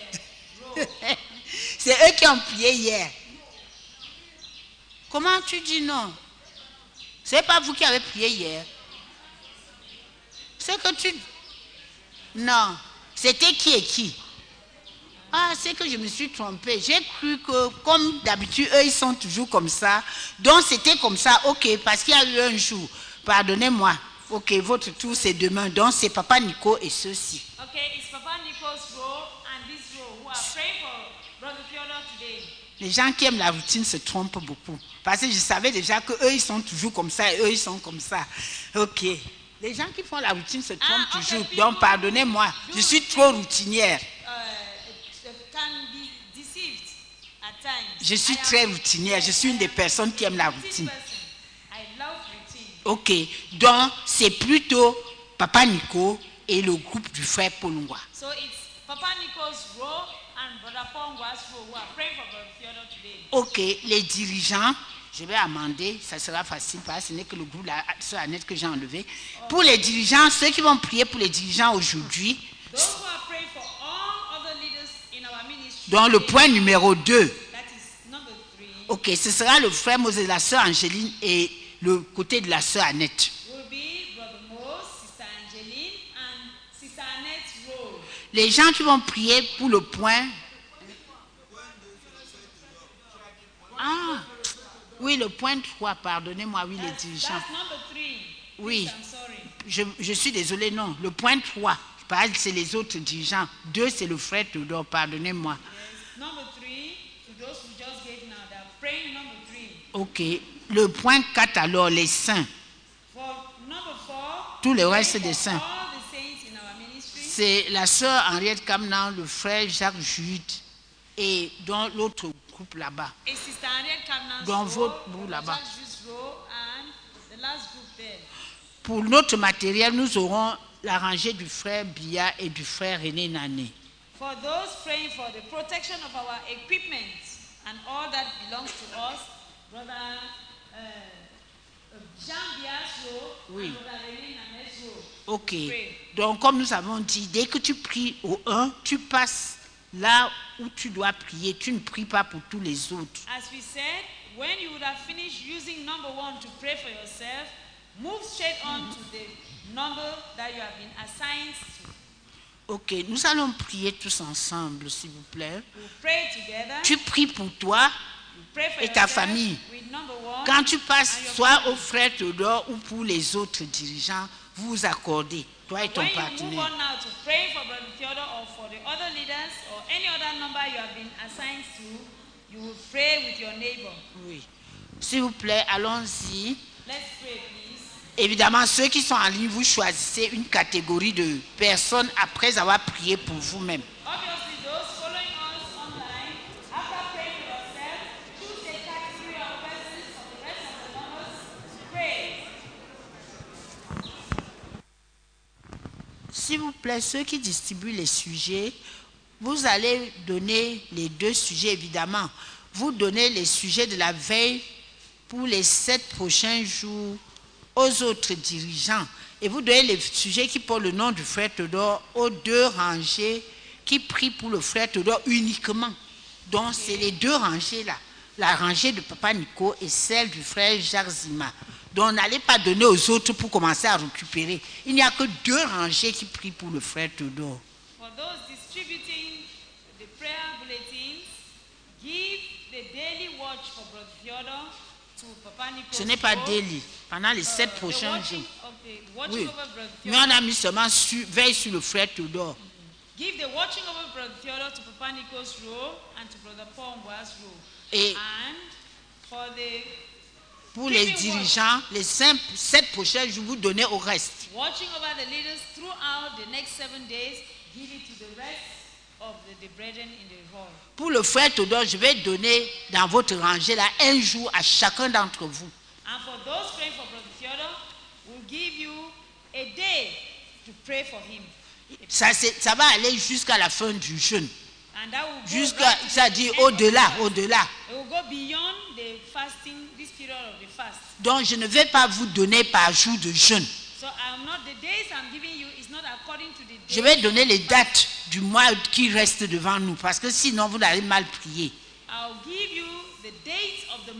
C'est eux qui ont prié hier. Comment tu dis non? C'est pas vous qui avez prié hier. C'est que tu... Non. C'était qui et qui? Ah, c'est que je me suis trompée. J'ai cru que, comme d'habitude, eux, ils sont toujours comme ça. Donc, c'était comme ça. Ok, parce qu'il y a eu un jour. Pardonnez-moi. Ok, votre tour, c'est demain. Donc, c'est Papa Nico et ceux-ci. Ok, it's Papa Nico's row and this row who are praying for Brother Theodore today. Les gens qui aiment la routine se trompent beaucoup. Parce que je savais déjà qu'eux, ils sont toujours comme ça et eux, ils sont comme ça. Ok. Les gens qui font la routine se trompent toujours. Donc, pardonnez-moi. Je suis trop routinière. Je suis très routinière. Je suis une des personnes qui aiment la routine. Ok. Donc, c'est plutôt Papa Nico et le groupe du frère Paul Ngwa. So it's Papa Nico's row and Brother Paul Ngwa's row who are praying for Brother Theodore today. Ok. Les dirigeants, je vais amender. Ça sera facile parce que ce n'est que le groupe de la sœur Annette que j'ai enlevé. Pour les dirigeants, ceux qui vont prier pour les dirigeants aujourd'hui. Dans le point numéro 2. Ok, ce sera le frère Moses et la sœur Angéline et le côté de la sœur Annette. Les gens qui vont prier pour le point. Ah, Oui, le point 3, pardonnez-moi, oui, les dirigeants. That's number 3. Oui. Please, I'm sorry. Je suis désolé, non. Le point 3, c'est les autres dirigeants. 2, c'est le frère Théodore, pardonnez-moi. Yes. Number 3, to those who just gave now, they're praying number 3. Ok. Le point 4, alors, les saints. For number 4, Tout le reste des saints. all the saints in our ministry. C'est la sœur Henriette Camnan, le frère Jacques Jude et dans l'autre groupe là-bas. A Sister Henriette Kamnan's Dans row, votre bout Brother là-bas. Jacques Jude's row, and the last group there. Pour notre matériel, nous aurons la rangée du frère Bia et du frère René Nané. For those praying for the protection of our equipment and all that belongs to us, Brother Jean Bias row Oui. and Brother René Nane's row. Ok. Pray. Donc, comme nous avons dit, dès que tu pries au 1, tu passes là où tu dois prier. Tu ne pries pas pour tous les autres. As we said, when you would have finished using number 1 to pray for yourself, move straight on to the number that you have been assigned to. Ok, nous allons prier tous ensemble, s'il vous plaît. We'll pray together. Tu pries pour toi. You pray for et ta yourself famille. with number 1. Quand tu passes and your soit family. au frère Théodore ou pour les autres dirigeants, vous vous accordez, toi et ton When you move partenaire. on now to praying for Brother Theodore or for the other leaders or any other number you have been assigned to, you will pray with your neighbor. Oui. S'il vous plaît, allons-y. Let's pray, please. Évidemment, ceux qui sont en ligne, vous choisissez une catégorie de personnes après avoir prié pour vous-même. Obviously, those following us online, after praying for yourself, choose a category of persons for the rest of the numbers to pray. S'il vous plaît, ceux qui distribuent les sujets, vous allez donner les 2 sujets, évidemment. Vous donnez les sujets de la veille pour les 7 prochains jours aux autres dirigeants. Et vous donnez les sujets qui portent le nom du frère Théodore aux 2 rangées qui prient pour le frère Théodore uniquement. Donc, c'est les 2 rangées-là. La rangée de Papa Nico et celle du frère Jacques Zima. Donc, n'allez pas donner aux autres pour commencer à récupérer. Il n'y a que 2 rangées qui prient pour le frère Théodore. For those distributing the prayer bulletins, give the daily watch for Brother Theodore to Papa Nico. Ce n'est pas daily. Pendant les 7 prochains jours. Watching Oui. over Brother Mais Theodore. on a mis seulement veille sur le frère Théodore. Give the watching over Brother Theodore to Papa Nico's row and to Brother Paul Ngwa's row. Et And for the pour les dirigeants, les 7 prochains jours, vous donnez au reste. watching over the leaders throughout the next 7 days, give it to the rest of the brethren in the hall. Pour le frère Théodore, je vais donner dans votre rangée là 1 jour à chacun d'entre vous. And for those praying for Brother Theodore, we'll give you a day to pray for him. Ça va aller jusqu'à la fin du jeûne. And that will go Jusqu'à, right to ça the dit end of the fast. au-delà. It will go beyond the fasting, this period of the fast. Donc je ne vais pas vous donner par jour de jeûne. So the days I'm giving you is not according to the days. Je vais donner les dates du mois qui reste devant nous parce que sinon vous allez mal prier. I'll give you the dates of the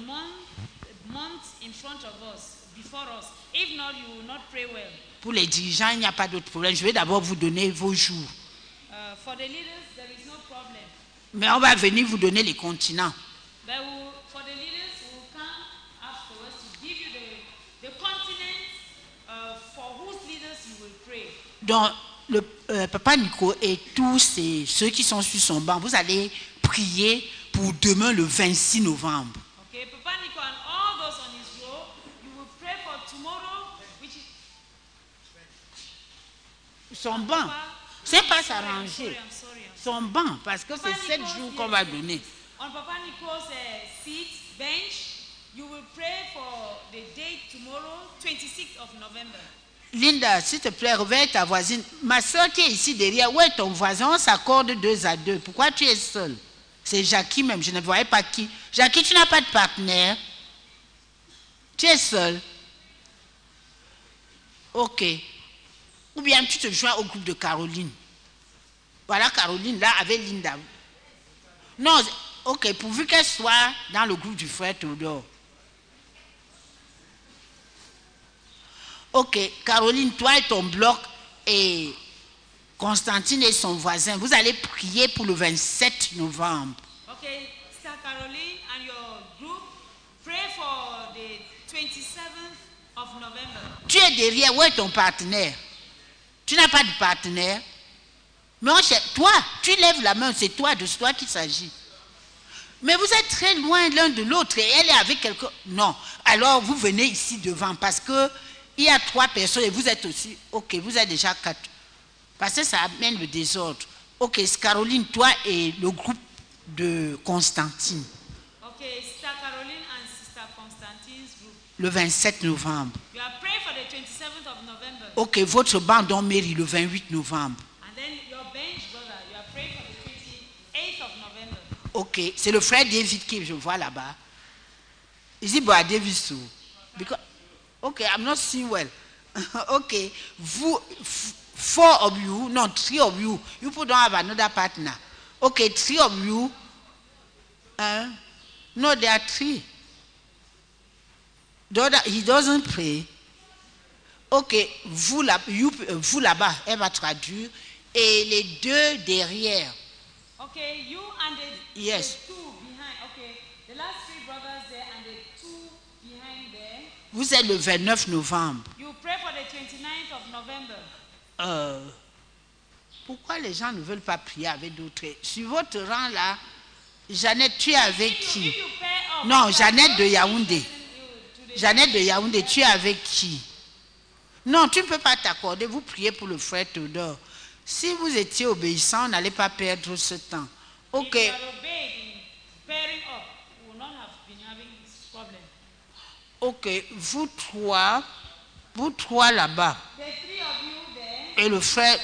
month in front of us, before us. If not, you will not pray well. Pour les dirigeants, il n'y a pas d'autre problème. Je vais d'abord vous donner vos jours. For the leaders, there is no problem. Mais on va venir vous donner les continents. But for the leaders, we will come afterwards to give you the continent for whose leaders you will pray. Donc, le Papa Nico et tous ceux qui sont sur son banc, vous allez prier pour demain le 26 novembre. Okay, Papa Nico and all those on his row, you will pray for tomorrow, which is Son banc, c'est pas s'arranger. I'm sorry. Son banc, parce que c'est 7 jours qu'on va donner. On Papa Nico's seat, bench, you will pray for the date tomorrow, 26th of November. Linda, s'il te plaît, réveille ta voisine. Ma soeur qui est ici derrière, où est ton voisin? On s'accorde 2 à 2. Pourquoi tu es seule? C'est Jackie même, je ne voyais pas qui. Jackie, tu n'as pas de partenaire? Tu es seule? Ok. Ou bien tu te joins au groupe de Caroline. Voilà Caroline là avec Linda. Non, ok, pourvu qu'elle soit dans le groupe du frère Théodore. Ok, Caroline, toi et ton bloc et Constantine et son voisin, vous allez prier pour le 27 novembre. Okay, Sister Caroline and your group, pray for 27th of November. Tu es derrière, où est ton partenaire? Tu n'as pas de partenaire? Mais toi, tu lèves la main, c'est toi, de toi qu'il s'agit. Mais vous êtes très loin l'un de l'autre et elle est avec quelqu'un. Non. Alors vous venez ici devant parce que il y a 3 personnes et vous êtes aussi. Ok, vous êtes déjà 4. Parce que ça amène le désordre. Ok, Caroline, toi et le groupe de Constantine. Ok, Sister Caroline and Sister Constantine's group. Le 27 novembre. You are praying for the 27th of November. Ok, votre bande Mary le 28 novembre. And then your bench brother, you are praying for the 28th of November. Ok, c'est le frère David qui je vois là-bas. Is it Brother David so? Because, okay, I'm not seeing well. Okay, vous, 4 of you, no, 3 of you. You don't have another partner. Okay, 3 of you. No, there are 3. The other, he doesn't pray. Ok, vous là-bas, elle va traduire. Et les 2 derrière. Okay, you and the, Yes. the 2 behind. Okay, the last 3 brothers there and the 2 behind there. Vous êtes le 29 novembre. You pray for the 29th of November. Pourquoi les gens ne veulent pas prier avec d'autres? Sur votre rang là, Jeannette, tu es avec qui? If you pair up, Non, Jeannette de Yaoundé. Jeannette de Yaoundé, tu es avec qui? Non, tu ne peux pas t'accorder. Vous priez pour le frère Théodore. Si vous étiez obéissant, on n'allait pas perdre ce temps. Ok. If you are obeyed in pairing up, we will not have been having this problem. Ok, vous trois là-bas. The 3 of you there. Et le frère.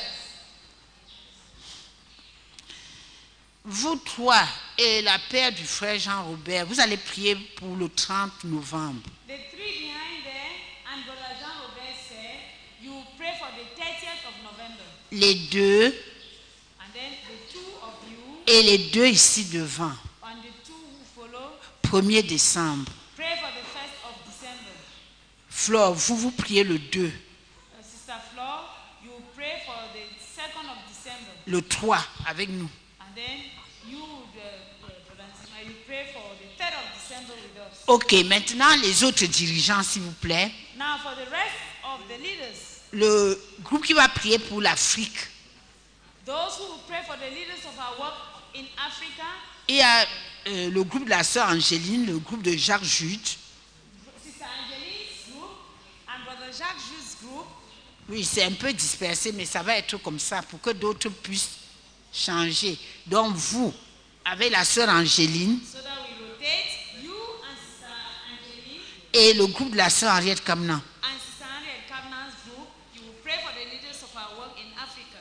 Vous 3 et la paire du frère Jean-Robert, vous allez prier pour le 30 novembre. The 3 behind there and Brother Jean Robert said, you pray for the 30th of November. Les 2 And then the 2 of you et les 2 ici devant. and the 2 who follow, 1er décembre. pray for the 1st of December. Flore, vous priez le 2. Sister Flor, you pray for the 2nd of December. Le 3 avec nous. And then you, Brother Nsima, you pray for the 3rd of December with us. Ok, maintenant les autres dirigeants, s'il vous plaît. Now for the rest of the leaders, Le groupe qui va prier pour l'Afrique. those who will pray for the leaders of our work in Africa, Il y a le groupe de la sœur Angéline, le groupe de Jacques Jude. Sister Angeline's group and Brother Jacques Jude's group. Oui, c'est un peu dispersé, mais ça va être comme ça pour que d'autres puissent changer. Donc vous, avec la sœur Angéline So that we rotate, you and Sister Angeline et le groupe de la sœur Henriette Kamna. and Sister Henriette Kavanagh's group, you will pray for the leaders of our work in Africa.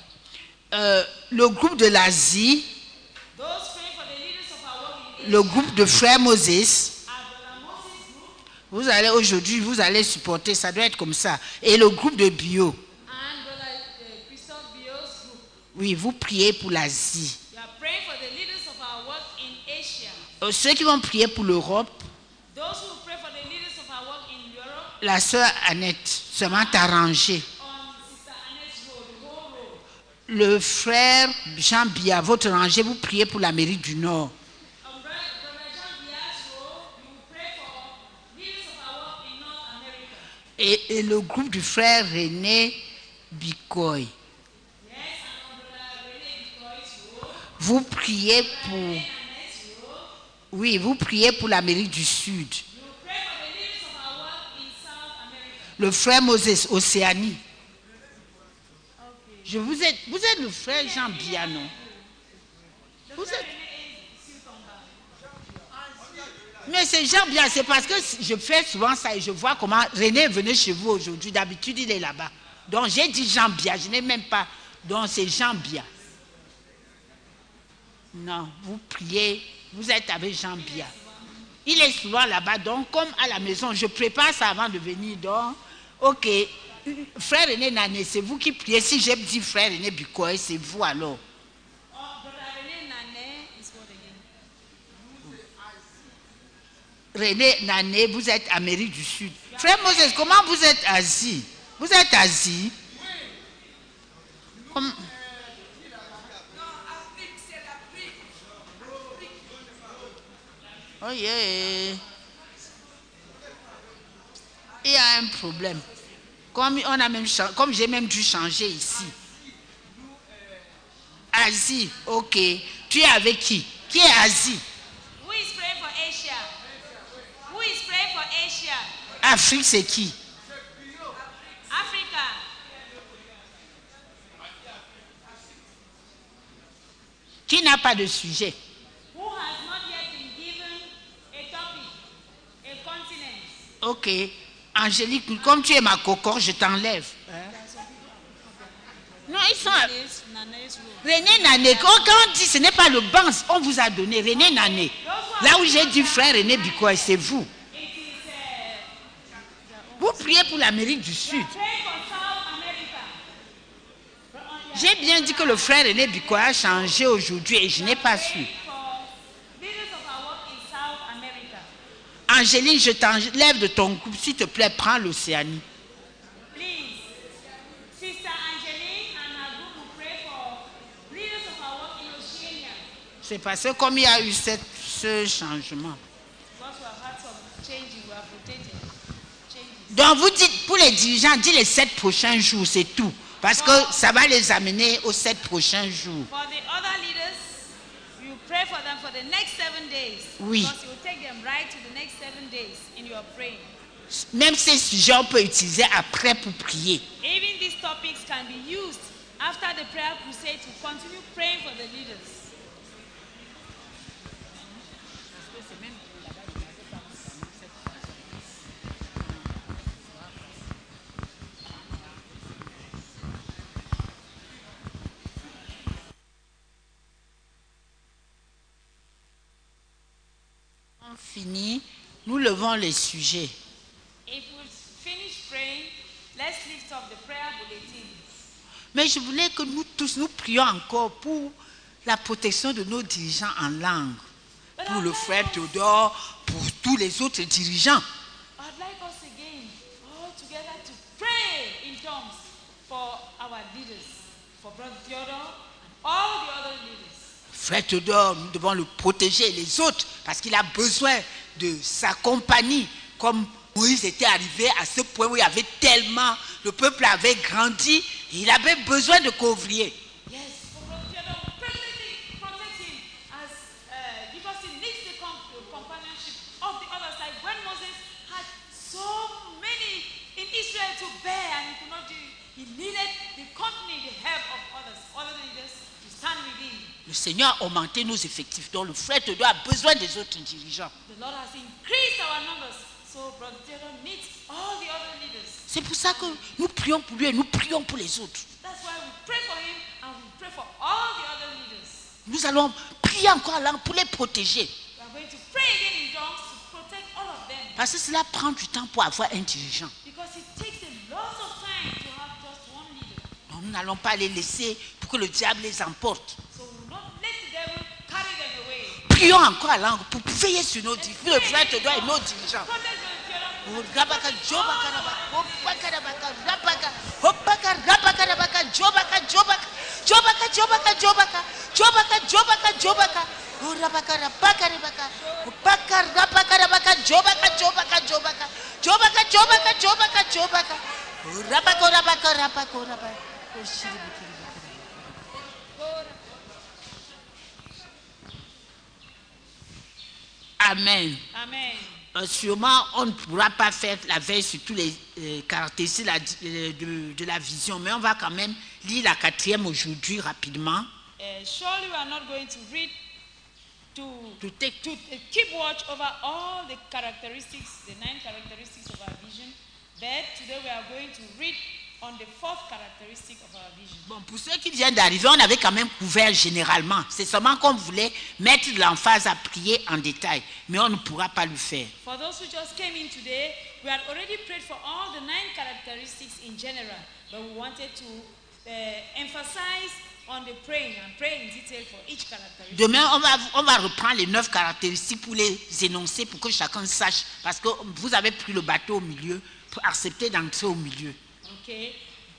Le groupe de l'Asie, Those praying for the leaders of our work in Asia, le groupe de frère Moses. our Brother Moses group, Vous allez aujourd'hui, vous allez supporter, ça doit être comme ça. Et le groupe de bio, and Brother Christophe Bio's group. oui, vous priez pour l'Asie. You are praying for the leaders of our work in Asia. Ceux qui vont prier pour l'Europe, Those who pray for the leaders of our work in Europe, la sœur Annette, seulement arrangé. on Sister Annette's road, the whole road. Le frère Jean Bia, votre rangée, vous priez pour l'Amérique du Nord. On Brother Jean Bias road, you will pray for leaders of our work in North America. Et le groupe du frère René Bicoy. Yes, and on Brother René Bicoy's road, Vous priez pour... Annette's road, Oui, vous priez pour l'Amérique du Sud. you pray for the leaders of our work in South America. Le frère Moses, Océanie. Vous êtes le frère Jean Bia, non? Vous êtes... Mais c'est Jean Bia, c'est parce que je fais souvent ça et je vois comment René venait chez vous aujourd'hui. D'habitude, il est là-bas. Donc j'ai dit Jean Bia, je n'ai même pas. Donc c'est Jean Bia. Non, vous priez, vous êtes avec Jean Bia. Il est souvent là-bas, donc comme à la maison, je prépare ça avant de venir. Donc, ok, frère René Nané, c'est vous qui priez. Si j'ai dit frère René Bikoy, c'est vous alors. Oh, Brother René Nane is what again? René Nané, vous êtes Amérique du Sud. Frère Moses, comment vous êtes Asie? Vous êtes Asie? Comme... Oh yeah. Il y a un problème. Comme j'ai même dû changer ici. Asie, ok. Tu es avec qui? Qui est Asie? Who is praying for Asia? Who is praying for Asia? Afrique, c'est qui? Africa. Qui n'a pas de sujet? Who has not yet been given a topic, a continent? Ok. Angélique, comme tu es ma cocotte, je t'enlève. Non, ils sont... René Nané, quand on dit ce n'est pas le banc, on vous a donné René Nané. Là où j'ai dit frère René Bikoy, c'est vous. Vous priez pour l'Amérique du Sud. J'ai bien dit que le frère René Bikoy a changé aujourd'hui et je n'ai pas su. Angéline, je t'enlève de ton groupe, s'il te plaît, prends l'Océanie. C'est parce que comme il y a eu ce changement. Donc vous dites, pour les dirigeants, dites les 7 prochains jours, c'est tout. Parce que ça va les amener aux 7 prochains jours. For the other leaders, you pray for them for the next 7 days. Oui. Because you will take them right to the next 7 days in your praying. Même ces sujets, on peut utiliser après pour prier. Even these topics can be used after the prayer crusade to continue praying for the leaders. Fini, nous levons les sujets. If we finish praying, let's lift up the prayer bulletins. Mais je voulais que nous tous, nous prions encore pour la protection de nos dirigeants en langue. Pour le frère Théodore, pour tous les autres dirigeants. I'd like us again, all together, to pray in tongues for our leaders, for Brother Theodore and all the other leaders. Frère Théodore, nous devons le protéger et les autres parce qu'il a besoin de sa compagnie. Comme Moïse était arrivé à ce point où il y avait tellement, le peuple avait grandi et il avait besoin de couvriers. Yes, for Brother Theodore, protect him as, because he needs the companionship of the other side. When Moses had so many in Israel to bear and he could not do it, he needed the company, the help of other leaders to stand with him. Le Seigneur a augmenté nos effectifs, donc le frère Théodore a besoin des autres dirigeants. The Lord has increased our numbers, so Brother Theodore needs all the other leaders. C'est pour ça que nous prions pour lui et nous prions pour les autres. That's why we pray for him and we pray for all the other leaders. Nous allons prier encore là pour les protéger. We are going to pray again in tongues to protect all of them. Parce que cela prend du temps pour avoir un dirigeant. Because it takes a lot of time to have just one leader. Donc, nous n'allons pas les laisser pour que le diable les emporte. So we will not let the devil carry them away. Prions encore à langue pour veiller sur nos dirigeants, pour le frère Théodore et nos dirigeants. Protect the Rabaka jobaka rabaka hopaka rabaka rabaka hopaka rabaka rabaka jobaka jobaka jobaka jobaka jobaka jobaka jobaka jobaka rabaka rabaka rabaka hopaka rabaka rabaka jobaka jobaka jobaka jobaka jobaka jobaka jobaka rabaka rabaka rabaka rabaka. Amen. Amen. Sûrement, on ne pourra pas faire la veille sur toutes les caractéristiques de la vision, mais on va quand même lire la 4e aujourd'hui rapidement. Surely we are not going to read to keep watch over all the characteristics, the 9 characteristics of our vision, but today we are going to read on the 4th characteristic of our vision. Bon, pour ceux qui viennent d'arriver, on avait quand même couvert généralement. C'est seulement qu'on voulait mettre de l'emphase à prier en détail, mais on ne pourra pas le faire. For those who just came in today, we had already prayed for all the 9 characteristics in general, but we wanted to emphasize on the praying and pray in detail for each characteristic. Demain, on va reprendre les 9 caractéristiques pour les énoncer, pour que chacun sache, parce que vous avez pris le bateau au milieu pour accepter d'entrer au milieu. Okay.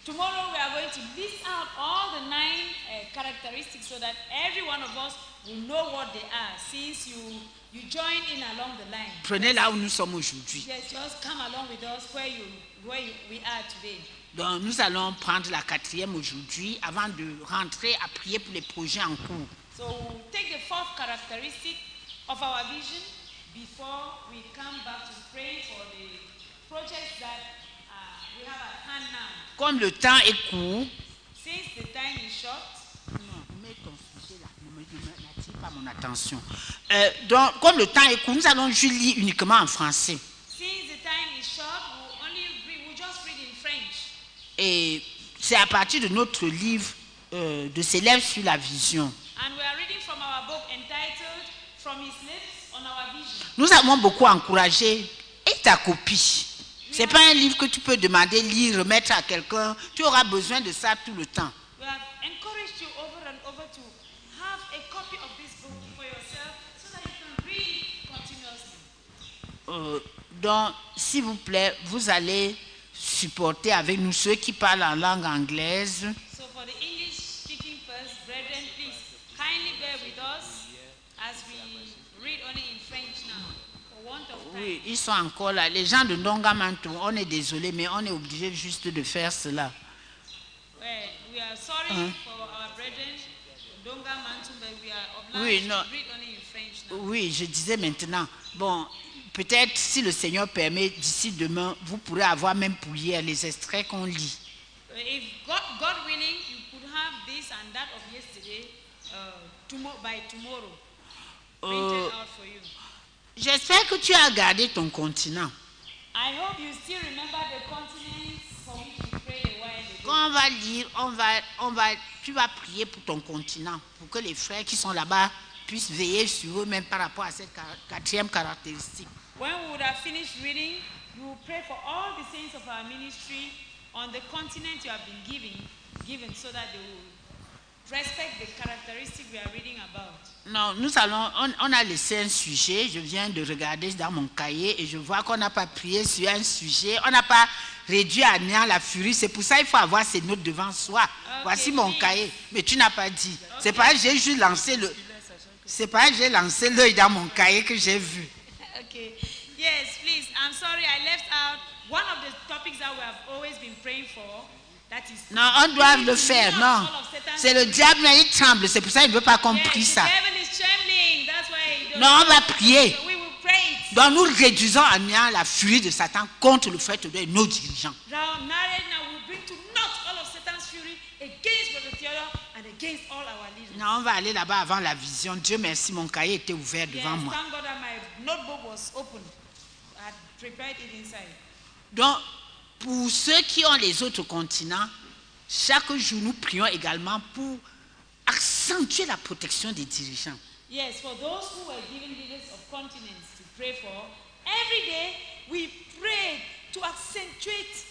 Tomorrow we are going to list out all the 9 characteristics so that every one of us will know what they are since you join in along the line. Prenez là où nous sommes aujourd'hui. Yes, just come along with us we are today. Donc nous allons prendre la 4e aujourd'hui avant de rentrer à prier pour les projets en cours. So we'll take the 4th characteristic of our vision before we come back to pray for the projects that we have at hand now. Comme le temps est court, Since the time is short, non, mets ton sujet là, n'attire pas mon attention. Donc, comme le temps est court, nous allons juste lire uniquement en français. since the time is short, we'll just read in French. Et c'est à partir de notre livre de ses lèvres sur la vision. And we are reading from our book entitled From His Lips on Our Vision. Nous avons beaucoup encouragé. Et ta copie? C'est pas un livre que tu peux demander, lire, remettre à quelqu'un. Tu auras besoin de ça tout le temps. We have encouraged you over and over to have a copy of this book for yourself so that you can read continuously. Donc, s'il vous plaît, vous allez supporter avec nous ceux qui parlent en langue anglaise. So for the English speaking first, brethren, please kindly bear with us as we read only in French now for want of time. Oui, ils sont encore là. Les gens de Ndongamantou, on est désolé, mais on est obligé juste de faire cela. We are sorry for our brethren, Donga Mantu, but we are obliged Oui, non. to read only in French now. Oui, je disais maintenant, bon, peut-être si le Seigneur permet, d'ici demain, vous pourrez avoir même pour hier les extraits qu'on lit. If God willing, you could have this and that of yesterday by tomorrow, printed out for you. J'espère que tu as gardé ton continent. I hope you still remember the continents for which we prayed a while ago. Quand on va lire, tu vas prier pour ton continent, pour que les frères qui sont là-bas puissent veiller sur eux, même par rapport à cette 4e caractéristique. When we would have finished reading, you will pray for all the saints of our ministry on the continent you have been given so that they will respect the characteristic we are reading about. Non, on a laissé un sujet, je viens de regarder dans mon cahier et je vois qu'on n'a pas prié sur un sujet, on n'a pas réduit à néant la furie, c'est pour ça qu'il faut avoir ces notes devant soi. Voici mon cahier, mais tu n'as pas dit. C'est pas j'ai juste lancé j'ai lancé l'œil dans mon cahier que j'ai vu. Okay. Yes, please. I'm sorry I left out one of the topics that we have always been praying for. That is. Non, on doit le faire, non. C'est le diable, mais il tremble, c'est pour ça qu'il ne veut pas qu'on prie ça. The devil is trembling. That's why he Non, on va prier. So we will pray it. Donc nous réduisons à néant la furie de Satan contre le frère de nos dirigeants. Now we bring to naught all of Satan's fury against Brother Theodore and against all our leaders. Non, on va aller là-bas avant la vision. Dieu merci, mon cahier était ouvert devant moi. Thank God that my notebook was open. I had prepared it inside. Donc, pour ceux qui ont les autres continents, chaque jour nous prions également pour accentuer la protection des dirigeants. Yes, for those who were given leaders of continents to pray for, every day we pray to accentuate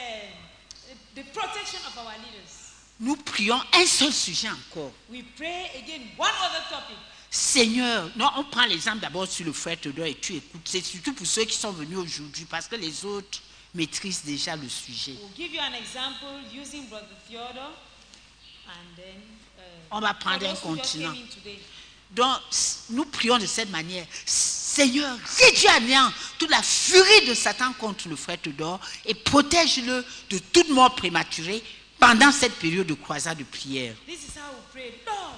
the protection of our leaders. Nous prions un seul sujet encore. We pray again one other topic. Seigneur, non, on prend l'exemple d'abord sur le frère Théodore et tu écoutes. C'est surtout pour ceux qui sont venus aujourd'hui parce que les autres maîtrisent déjà le sujet. We'll give you an example using Brother Theodore and then on va prendre un continent. Donc, nous prions de cette manière. Seigneur, réduis à néant toute la furie de Satan contre le frère Théodore et protège-le de toute mort prématurée pendant cette période de croisade de prière. This is how we pray. Lord,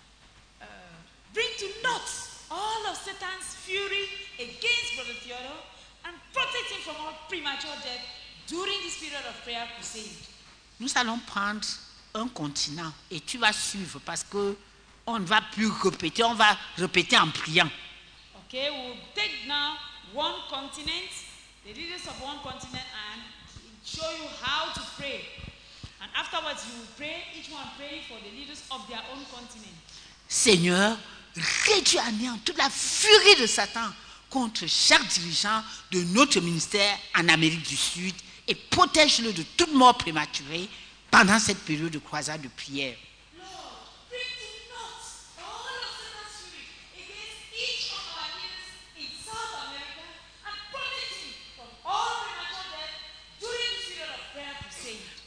bring to naught all of Satan's fury against Brother Theodore and protect him from all premature death during this period of prayer crusade. Nous allons prendre un continent et tu vas suivre parce que on ne va plus répéter, on va répéter en priant. Okay, we'll take now one continent, the leaders of one continent, and show you how to pray. And afterwards, you will pray, each one praying for the leaders of their own continent. Seigneur, réduis à néant toute la furie de Satan contre chaque dirigeant de notre ministère en Amérique du Sud et protège-le de toute mort prématurée pendant cette période de croisade de prière.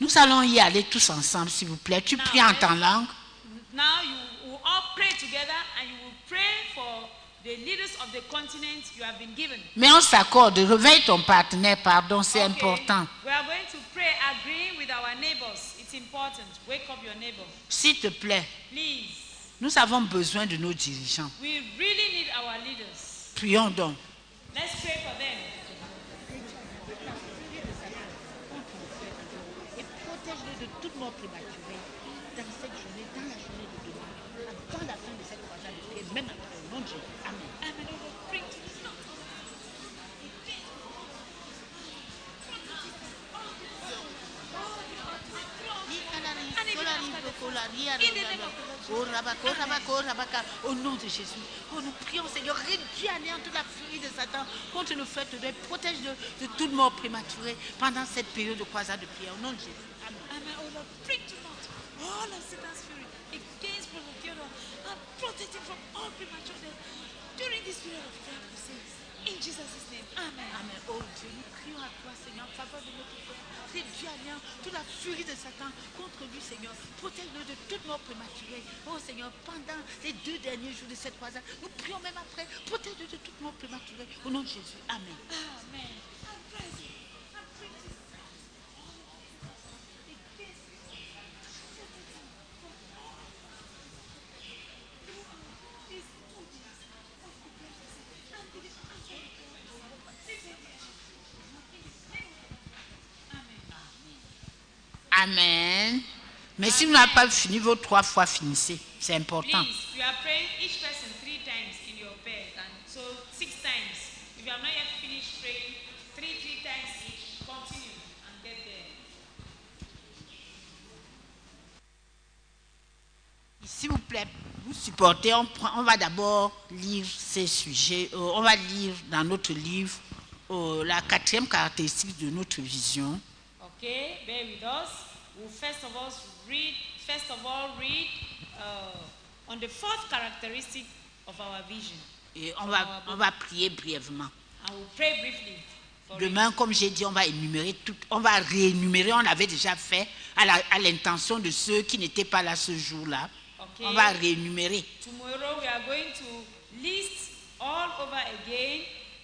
Nous allons y aller tous ensemble, s'il vous plaît. Tu pries en ta langue. Now you will all pray together and you will pray for the leaders of the continent you have been given. Mais on s'accorde. Réveille ton partenaire, pardon, c'est Okay, important. We are going to pray agreeing with our neighbors. It's important. Wake up your neighbor. S'il te plaît, Please. nous avons besoin de nos dirigeants. We really need our leaders. Prions donc. Let's pray for them. Et protège-le de toute mort prématurée dans cette journée, dans la journée de demain, avant la fin de cette croisade de prière, même après au nom de Jésus. Amen. Amen. Oh Lord, bring to us. Au nom de Jésus, oh, nous prions, Seigneur, réduis à néant toute la furie de Satan contre le fait de protège de toute mort prématurée pendant cette période de croisade de prière. Au nom de Jésus. Amen. Amen. Oh Lord, bring to naught all of Satan's fury against Brother Theodore and protect him from all premature death during this period of prayer crusades. In Jesus' name. Amen. Amen. Oh Dieu, nous prions à toi, Seigneur, en faveur de notre frère. Réduis à néant toute la furie de Satan contre lui, Seigneur. Protège-le de toute mort prématurée. Oh Seigneur, pendant les 2 derniers jours de cette croisade, nous prions même après. Protège-le de toute mort prématurée. Au nom de Jésus. Amen. Amen. Amen. Mais si vous n'avez pas fini vos 3 fois, finissez. C'est important. Please, you are praying each person 3 times in your bed, and so 6 times. If you have not yet finished praying, 3 times each, continue and get there. S'il vous plaît, vous supportez, on va d'abord lire ces sujets. On va lire dans notre livre la 4e caractéristique de notre vision. Okay, bear with us. We'll first of all read on the 4th characteristic of our vision. Et on va prier brièvement. And we'll pray briefly for it. Demain, comme j'ai dit, on va réénumérer. On l'avait déjà fait à l'intention de ceux qui n'étaient pas là ce jour-là. Okay. On va réénumérer. Tomorrow we are going to list all over again,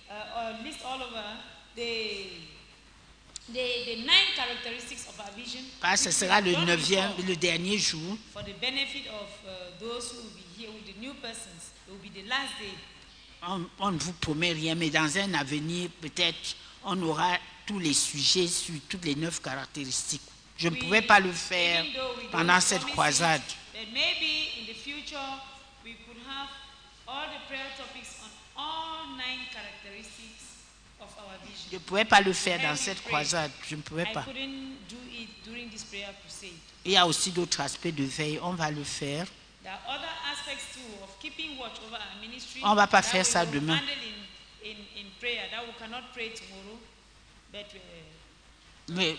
the 9 characteristics of our vision. Parce que ce sera le 9e, le dernier jour. For the benefit of those who will be here with the new persons, it will be the last day. On ne vous promet rien, mais dans un avenir, peut-être, on aura tous les sujets sur toutes les 9 caractéristiques. Je ne pouvais pas le faire pendant cette croisade. That maybe in the future we could have all the prayer topics on all 9 characteristics of our vision. Je ne pouvais pas le faire dans cette croisade. Je ne pouvais pas. I couldn't do it during this prayer crusade. Il y a aussi d'autres aspects de veille. On va le faire. There are other aspects too of keeping watch over our ministry. On va pas that faire we ça will demain. handle in prayer that we cannot pray tomorrow, but Mais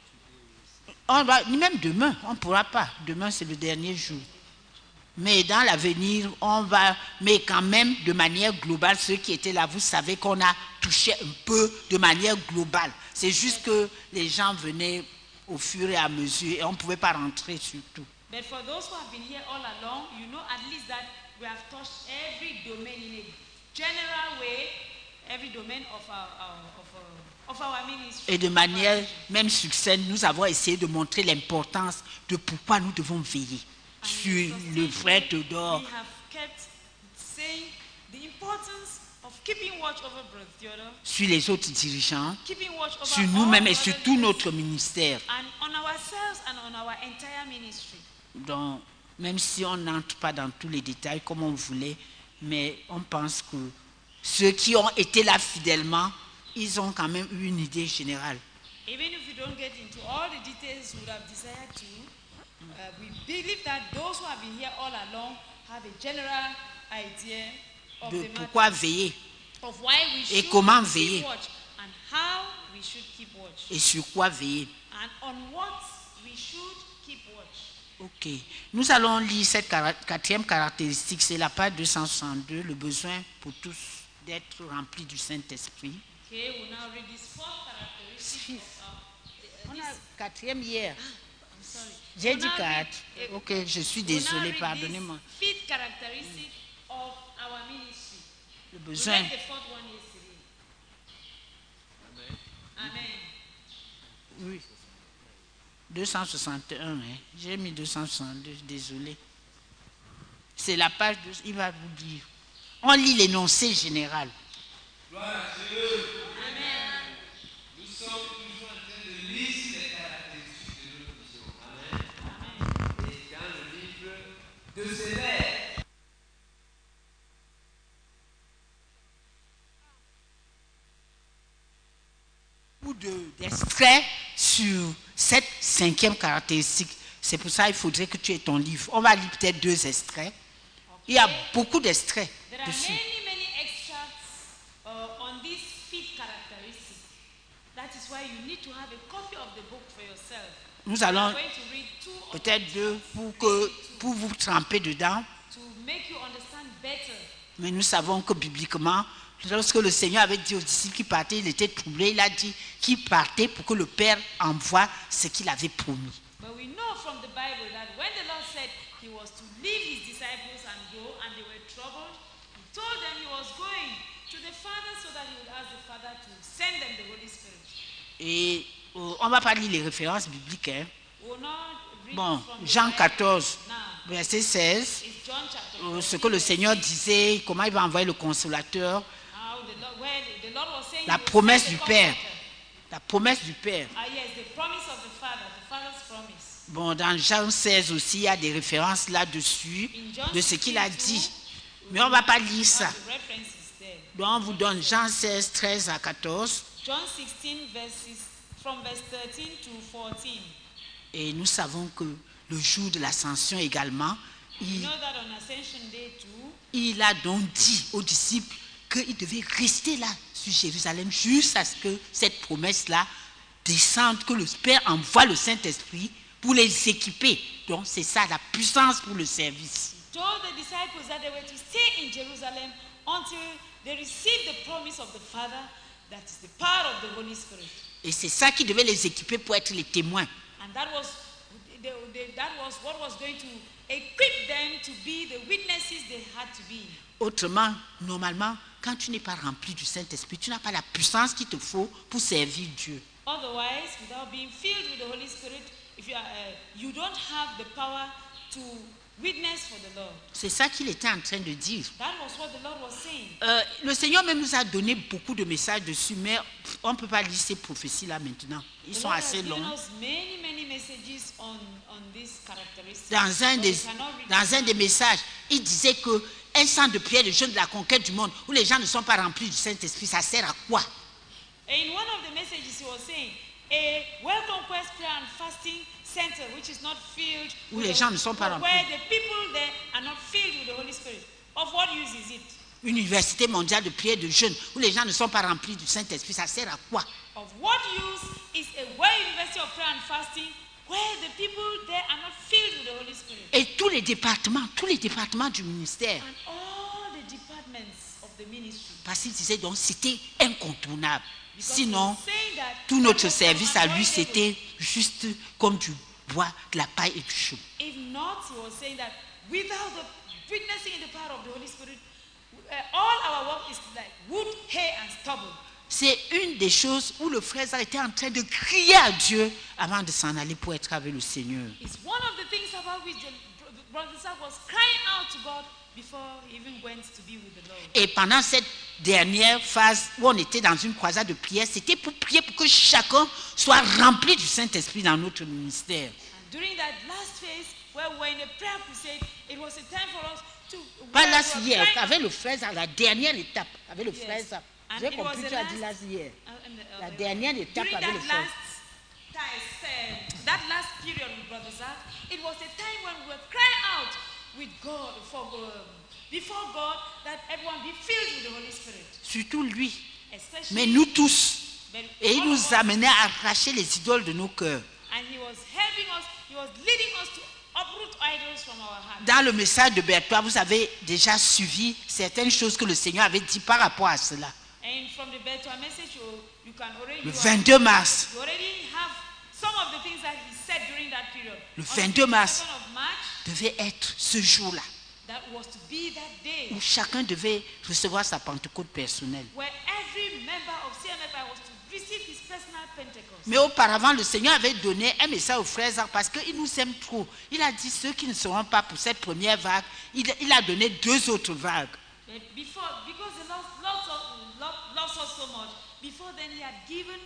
même demain, on ne pourra pas. Demain, c'est le dernier jour. Mais dans l'avenir, on va, mais quand même de manière globale, ceux qui étaient là, vous savez qu'on a touché un peu de manière globale. C'est juste que les gens venaient au fur et à mesure et on ne pouvait pas rentrer sur tout. But for those who have been here all along, you know at least that we have touched every domain in a general way, every domain of our ministry. Et de manière même succincte, nous avons essayé de montrer l'importance de pourquoi nous devons veiller sur le frère Théodore. We have kept saying the importance of keeping watch over Brother Theodore, Sur les autres dirigeants, keeping watch over sur all nous-mêmes et other sur tout leaders, notre ministère. and on ourselves and on our entire ministry. Donc, même si on n'entre pas dans tous les détails comme on voulait, mais on pense que ceux qui ont été là fidèlement, ils ont quand même eu une idée générale. Even if we don't get into all the details we would have desired to, we believe that those who have been here all along have a general idea of De the pourquoi matter, veiller of why we et should comment keep veiller. watch and how we should keep watch et sur quoi veiller. and on what we should keep watch. Ok. Nous allons lire cette 4e caractéristique, c'est la page 262, le besoin pour tous d'être remplis du Saint-Esprit. Okay, we'll now read this 4th characteristic of On a 4e hier. I'm sorry. J'ai dit We'll now 4. read- Ok, je suis we'll now désolé, read pardonnez-moi. this fifth characteristic of our ministry. Le We besoin. read the fourth one yesterday. Amen. Oui. 261, hein. J'ai mis 262, désolé. C'est la page, il va vous dire. On lit l'énoncé général. Gloire à Dieu. Nous sommes toujours en train de lire les caractéristiques de notre vision. Amen. Et dans le livre de Céleste, Beaucoup d'extraits sur cette 5e caractéristique. C'est pour ça qu'il faudrait que tu aies ton livre. On va lire peut-être 2 extraits. Il y a beaucoup d'extraits There are dessus. many extracts on this fifth characteristic. That is why you need to have a copy of the book for yourself. Nous We are allons going to read 2 or peut-être 2 pour vous tremper dedans. to make you understand better. Mais nous savons que bibliquement, lorsque le Seigneur avait dit aux disciples qu'il partait, il était troublé. Il a dit qu'il partait pour que le Père envoie ce qu'il avait promis. But we know from the Bible that when the Lord said he was to leave his disciples and go, and they were troubled, he told them he was going to the Father so that he would ask the Father to send them the Holy Spirit. Et on ne va pas lire les références bibliques. Hein. We will not read Bon, from the Jean Bible 14, now. verset 16. It's John chapter Ce 14, que le Seigneur disait, comment il va envoyer le consolateur, how the Lord, where the Lord was saying la he would promesse send du the Père. Comforter. La promesse du Père. Ah yes, the promise of the Father's promise. Bon, dans Jean 16 aussi, il y a des références là-dessus de ce qu'il a dit. Mais on ne va pas lire ça. The reference is there. Donc on vous donne Jean 16, 13 à 14. John 16 verses from verse 13 to 14. Et nous savons que le jour de l'ascension également, You know that on Ascension Day too, il a donc dit aux disciples qu'ils devaient rester là sur Jérusalem jusqu'à ce que cette promesse-là descende, que le Père envoie le Saint-Esprit pour les équiper. Donc c'est ça la puissance pour le service. he told the disciples that they were to stay in Jerusalem until they received the promise of the Father, that is the power of the Holy Spirit. Et c'est ça qui devait les équiper pour être les témoins. And that was what was going to equip them to be the witnesses they had to be. Autrement, normalement, quand tu n'es pas rempli du Saint-Esprit, tu n'as pas la puissance qu'il te faut pour servir Dieu. Otherwise, without being filled with the Holy Spirit, if you don't have the power to witness for the Lord. C'est ça qu'il était en train de dire. That was what the Lord was saying. Le Seigneur même nous a donné beaucoup de messages dessus, mais on ne peut pas lire ces prophéties-là maintenant. Ils The sont Lord assez has given longs. us many messages on these characteristics. Dans un des messages, il disait que un centre de prière, le jeûne de la conquête du monde, où les gens ne sont pas remplis du Saint-Esprit, ça sert à quoi? In one of the messages he was saying, a well-conquest prayer and fasting center which is not filled Où with les gens ne sont pas where remplis. the people there are not filled with the Holy Spirit. Of what use is it? Une université mondiale de prière et de jeûne, où les gens ne sont pas remplis du Saint-Esprit, ça sert à quoi? Of what use is a well university of prayer and fasting where the people there are not filled with the Holy Spirit? Et tous les départements du ministère, And all the departments of the ministry. parce qu'il disait donc c'était incontournable. Because Sinon, he was saying that tout notre that was service à lui, unavoidable. c'était juste comme du bois, de la paille et du chaux. If not, he was saying that without the witnessing in the power of the Holy Spirit, all our work is like wood, hay, and stubble. C'est une des choses où le frère Zach était en train de crier à Dieu avant de s'en aller pour être avec le Seigneur. It's one of the things about which the brother Isaac was crying out to God before he even went to be with the Lord. Et pendant cette dernière phase où on était dans une croisade de prière, c'était pour prier pour que chacun soit rempli du Saint-Esprit dans notre ministère. And during that last phase, where we were in a prayer crusade, it was a time for us to. Pas where last we were year, crying- avec le frère Zach, la dernière étape, avec le Yes. frère Zach. And J'ai it was compris, the tu as dit last- last year. La the- dernière étape during avec le that frère. that last period with Brother Zach, it was a time when we were crying out with God before God that everyone be filled with the Holy Spirit. Surtout lui, Especially, mais nous tous. but Et il all nous of us, amenait à arracher les idoles de nos cœurs. and he was helping us, he was leading us to uproot idols from our hearts. Dans le message de Berthois, vous avez déjà suivi certaines choses que le Seigneur avait dit par rapport à cela. And from the Betua message, you can already Le you 22 mars, already have some of the things that he said during that period. Le On the 22 mars 22nd of March, devait être ce jour-là that was to be that day où chacun devait recevoir sa Pentecôte personnelle. where every member of CMFI was to receive his personal Pentecost. Mais auparavant, le Seigneur avait donné un message aux frères parce qu'il nous aime trop. Il a dit ceux qui ne seront pas pour cette première vague, il a donné 2 autres vagues. But before, because the Lord loves us so much, before then he had given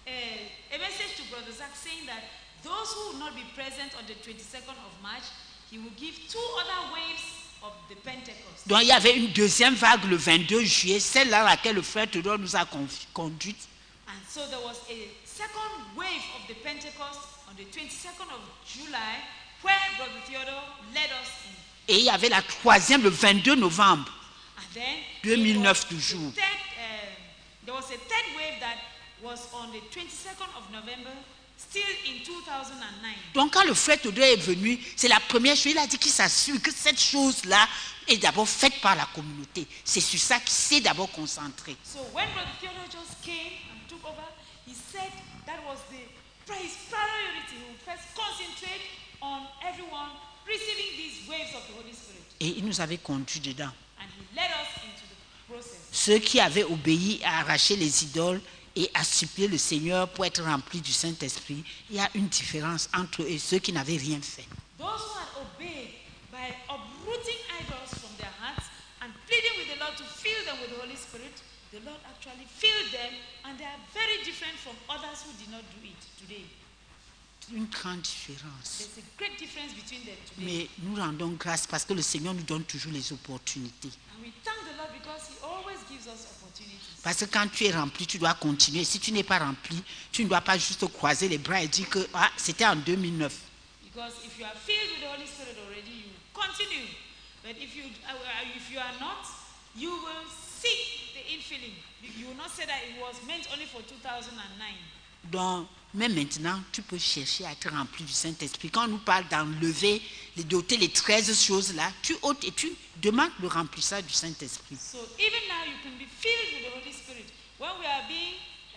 a message to Brother Zach saying that those who will not be present on the 22nd of March, he will give 2 other waves of the Pentecost. Donc il y avait une deuxième vague le 22 juillet, celle-là à laquelle le frère Théodore nous a conduite. And so there was a second wave of the Pentecost on the 22nd of July where Brother Theodore led us in. Et il y avait la troisième le 22 novembre. And then 2009 toujours. There was a third wave that was on the 22nd of November, still in 2009. Donc quand le frère Théodore est venu, c'est la première chose, il a dit qu'il s'assure que cette chose-là est d'abord faite par la communauté. C'est sur ça qu'il s'est d'abord concentré. So when Brother Theodore just came and took over, he said that was his priority. He would first concentrate on everyone receiving these waves of the Holy Spirit. Et il nous avait conduits dedans. And he led us into the process. Ceux qui avaient obéi à arracher les idoles et à supplier le Seigneur pour être remplis du Saint-Esprit, il y a une différence entre eux et ceux qui n'avaient rien fait. Those who had obeyed by uprooting idols from their hearts and pleading with the Lord to fill them with the Holy Spirit, the Lord actually filled them, and they are very different from others who did not do it today. Une grande différence. There's a great difference between them today. Mais nous rendons grâce parce que le Seigneur nous donne toujours les opportunités. And we thank the Lord because He always gives us opportunities. Parce que quand tu es rempli, tu dois continuer. Si tu n'es pas rempli, tu ne dois pas juste croiser les bras et dire que c'était en 2009. Because if you are filled with the Holy Spirit already, you continue. But if you are not, you will seek the infilling. You will not say that it was meant only for 2009. Donc, même maintenant, tu peux chercher à être rempli du Saint-Esprit. Quand on nous parle d'enlever, de doter les 13 choses-là, tu ôtes et tu demandes le remplissage du Saint-Esprit. So even now you can be filled with the Holy Spirit. When we are being,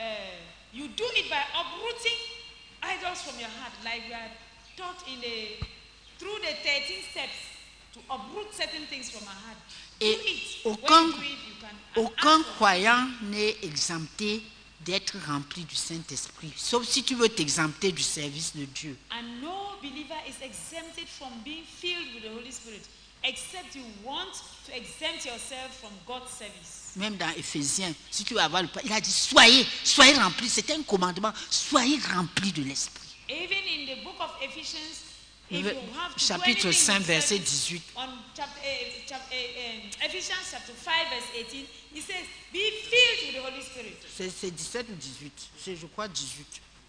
you do it by uprooting idols from your heart, like we are taught through the 13 steps to uproot certain things from our heart. Et aucun croyant n'est exempté d'être rempli du Saint-Esprit, sauf si tu veux t'exempter du service de Dieu. And no believer is exempted from being filled with the Holy Spirit, except you want to exempt yourself from God's service. Même dans Éphésiens, si tu vas voir, il a dit soyez remplis. C'était un commandement, soyez remplis de l'Esprit. Even in the book of Ephesians, if you have to chapitre do anything 5, in verset service, 18. on Ephesians chapter 5, verse 18, he says, be filled with the Holy Spirit. C'est 17 ou 18? C'est, je crois, 18.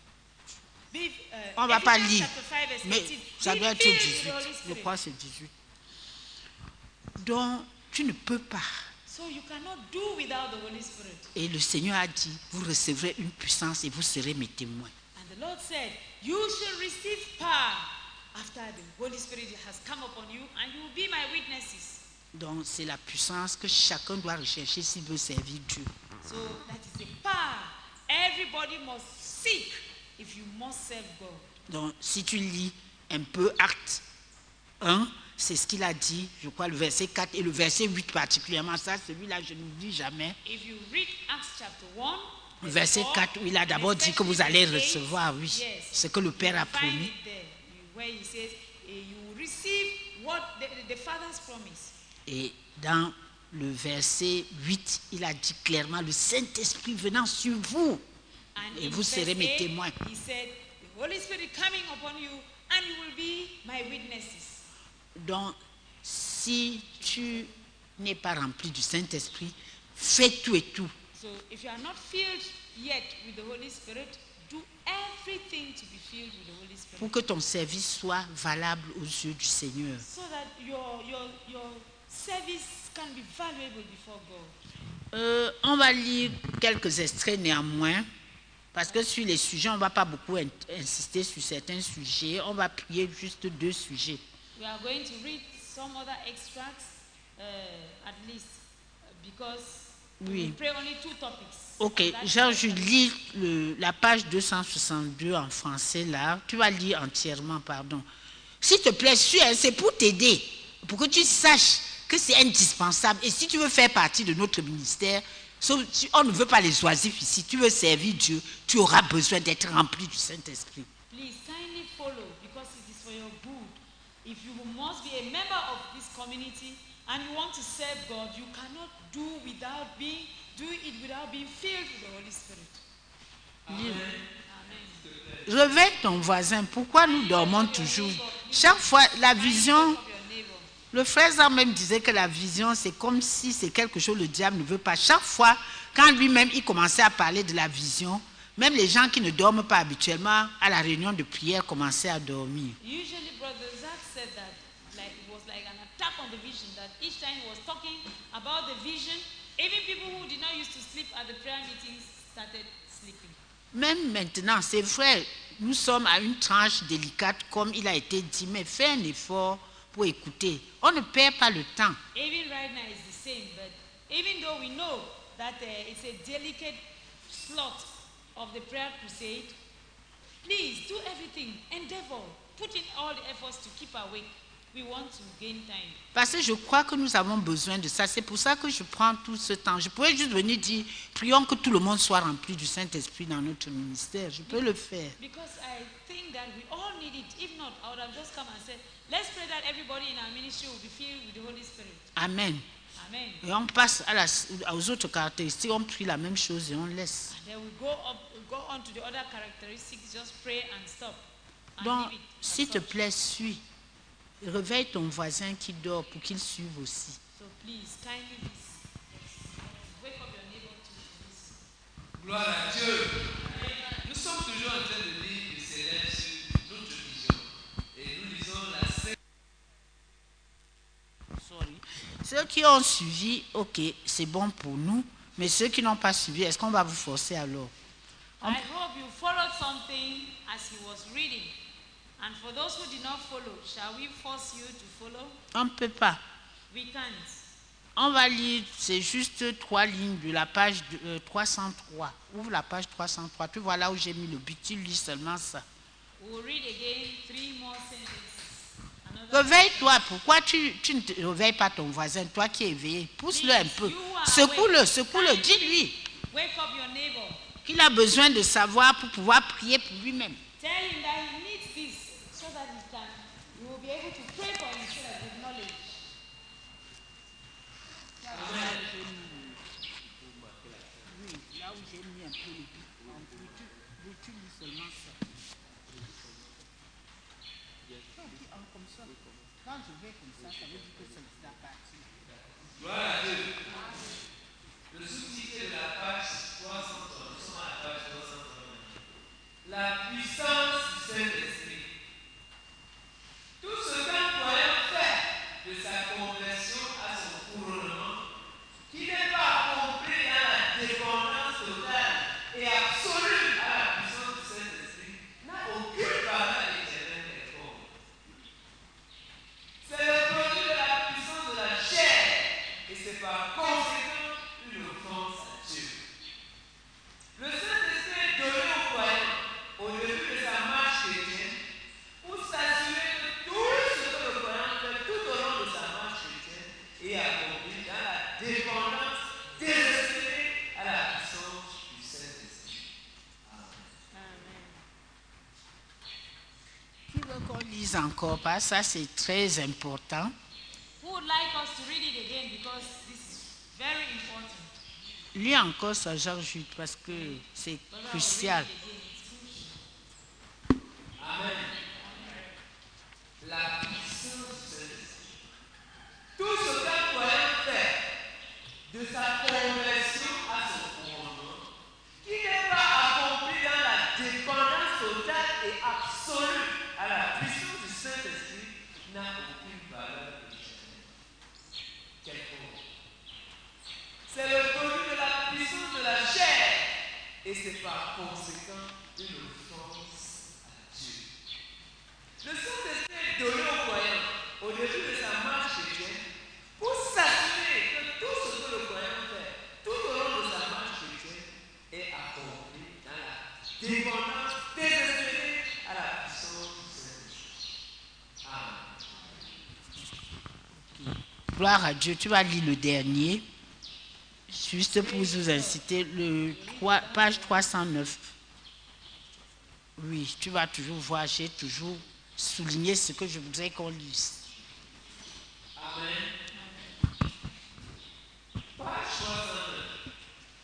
On ne va pas lire, chapter 5, verse mais 18, ça be doit être filled with 18. the Holy Je Spirit. crois que c'est 18. Donc, tu ne peux pas. So you cannot do without the Holy Spirit. Et le Seigneur a dit, vous recevrez une puissance et vous serez mes témoins. And the Lord said, you shall receive power after the Holy Spirit has come upon you, and you will be my witnesses. Donc, c'est la puissance que chacun doit rechercher s'il veut servir Dieu. So that is the power everybody must seek if you must serve God. Donc, si tu lis un peu Actes 1, c'est ce qu'il a dit, je crois, le verset 4 et le verset 8 particulièrement. Ça, celui-là, je ne l'oublie jamais. If you read Acts chapter 1, Le verset 4, où il a d'abord dit que vous allez recevoir, oui, ce que le Père a promis. where he says, you will receive what the Father's promise. Et dans le verset 8, il a dit clairement, le Saint-Esprit venant sur vous, And et in vous serez verse mes 8, témoins. he said, the Holy Spirit coming upon you, and you will be my witnesses. Donc, si tu n'es pas rempli du Saint-Esprit, fais tout et tout. So if you are not filled yet with the Holy Spirit, do everything to be filled with the Holy Spirit. Pour que ton service soit valable aux yeux du Seigneur. So that your service can be valuable before God. On va lire quelques extraits néanmoins, parce que sur les sujets, on ne va pas beaucoup insister sur certains sujets. On va prier juste 2 sujets. We are going to read some other extracts, at least, because Oui. We pray only 2 topics. Ok, Jean, je lis la page 262 en français là. Tu vas lire entièrement, pardon. S'il te plaît, c'est pour t'aider, pour que tu saches que c'est indispensable. Et si tu veux faire partie de notre ministère, on ne veut pas les oisifs ici, tu veux servir Dieu, tu auras besoin d'être rempli du Saint-Esprit. Please kindly follow because it is for your good. If you must be a member of this community and you want to serve God, you cannot do it without being filled with the Holy Spirit. Amen. Réveille ton voisin. Pourquoi nous dormons toujours? Chaque fois, la vision, le frère Zan même disait que la vision, c'est comme si c'est quelque chose que le diable ne veut pas. Chaque fois, quand lui-même, il commençait à parler de la vision, même les gens qui ne dorment pas habituellement, à la réunion de prière, commençaient à dormir. Usually, Brother Zach said that it was like an attack on the vision, that each time he was talking about the vision, even people who did not used to sleep at the prayer meetings started sleeping. Même maintenant, c'est vrai, nous sommes à une tranche délicate, comme il a été dit, mais fais un effort pour écouter. On ne perd pas le temps. Even right now it's the same, but even though we know that it's a delicate slot of the prayer crusade, please do everything, endeavor, put in all the efforts to keep awake. We want to gain time. Parce que je crois que nous avons besoin de ça. C'est pour ça que je prends tout ce temps. Je pourrais juste venir dire, prions que tout le monde soit rempli du Saint-Esprit dans notre ministère. Je peux le faire. Because I think that we all need it. If not, I would have just come and said, let's pray that everybody in our ministry will be filled with the Holy Spirit. Amen. Amen. Et on passe aux autres caractéristiques. On prie la même chose et on laisse. And then we go on to the other characteristics. Just pray and stop. And Donc, leave it. s'il te plaît, suis. Réveille ton voisin qui dort pour qu'il suive aussi. So please, kindly wake up your neighbor to this. Gloire à Dieu. Nous sommes toujours en train de lire le Seigneur sur notre vision. Et nous lisons la Sainte. Ceux qui ont suivi, ok, c'est bon pour nous. Mais ceux qui n'ont pas suivi, est-ce qu'on va vous forcer alors? I hope you followed something as he was reading. And for those who did not follow, shall we force you to follow? On ne peut pas. We can't. On va lire, c'est juste 3 lignes de la page 303. Ouvre la page 303. Tu vois là où j'ai mis le but. Tu lis seulement ça. We'll read again 3 more sentences. Réveille-toi. Pourquoi tu ne te réveilles pas ton voisin, toi qui es éveillé? Pousse-le un peu. Secoue-le. Dis-lui Wake up your neighbor. qu'il a besoin de savoir pour pouvoir prier pour lui-même. Tell him that he needs this so that he will be able to pray for himself with knowledge. Oui, là où j'ai mis un peu le but, tu lis seulement ça. Comme ça. Quand je vais comme ça, ça veut dire que c'est la partie. Gloire à Dieu. Le sous-titre de la page 330, nous sommes à la page 330. La puissance du Saint-Esprit. Tout ce qu'un croyant fait de sa conversion à son couronnement, qui n'est pas compris dans la dépendance totale et absolue à la puissance du Saint-Esprit, n'a aucune valeur éternelle quelconque. C'est le produit de la puissance de la chair et c'est par conséquent une offense à Dieu. Le Saint-Esprit est donné aux croyants au début de sa marche chrétienne pour s'assurer que tout ce que le croyant fait tout au long de sa marche chrétienne est accompli dans la dépendance désespérée à la puissance du Saint-Esprit. Amen. Qui veut qu'on lise encore? Parce que ça, c'est très important. Who would like us to read it again because this is very important? Lis encore ça, Jean-Jude, parce que c'est crucial. Amen. La puissance du Saint-Esprit. Tout ce qu'un croyant fait de sa conversion à son commandement, qui n'est pas accompli dans la dépendance totale et absolue à la puissance du Saint-Esprit, n'a aucune valeur éternelle. Quelconque. C'est le produit de la puissance de la chair et c'est par conséquent une offense à Dieu. Le Saint-Esprit est donné aux croyants au début de sa marche chrétienne pour s'assurer que tout ce que le croyant fait tout au Gloire à Dieu. Tu vas lire le dernier. Juste pour vous inciter, page 309. Oui, tu vas toujours voir, j'ai toujours souligné ce que je voudrais qu'on lise. Amen. Page 309.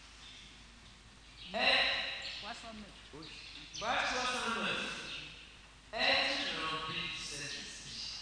Page 309. Être rempli du Saint-Esprit.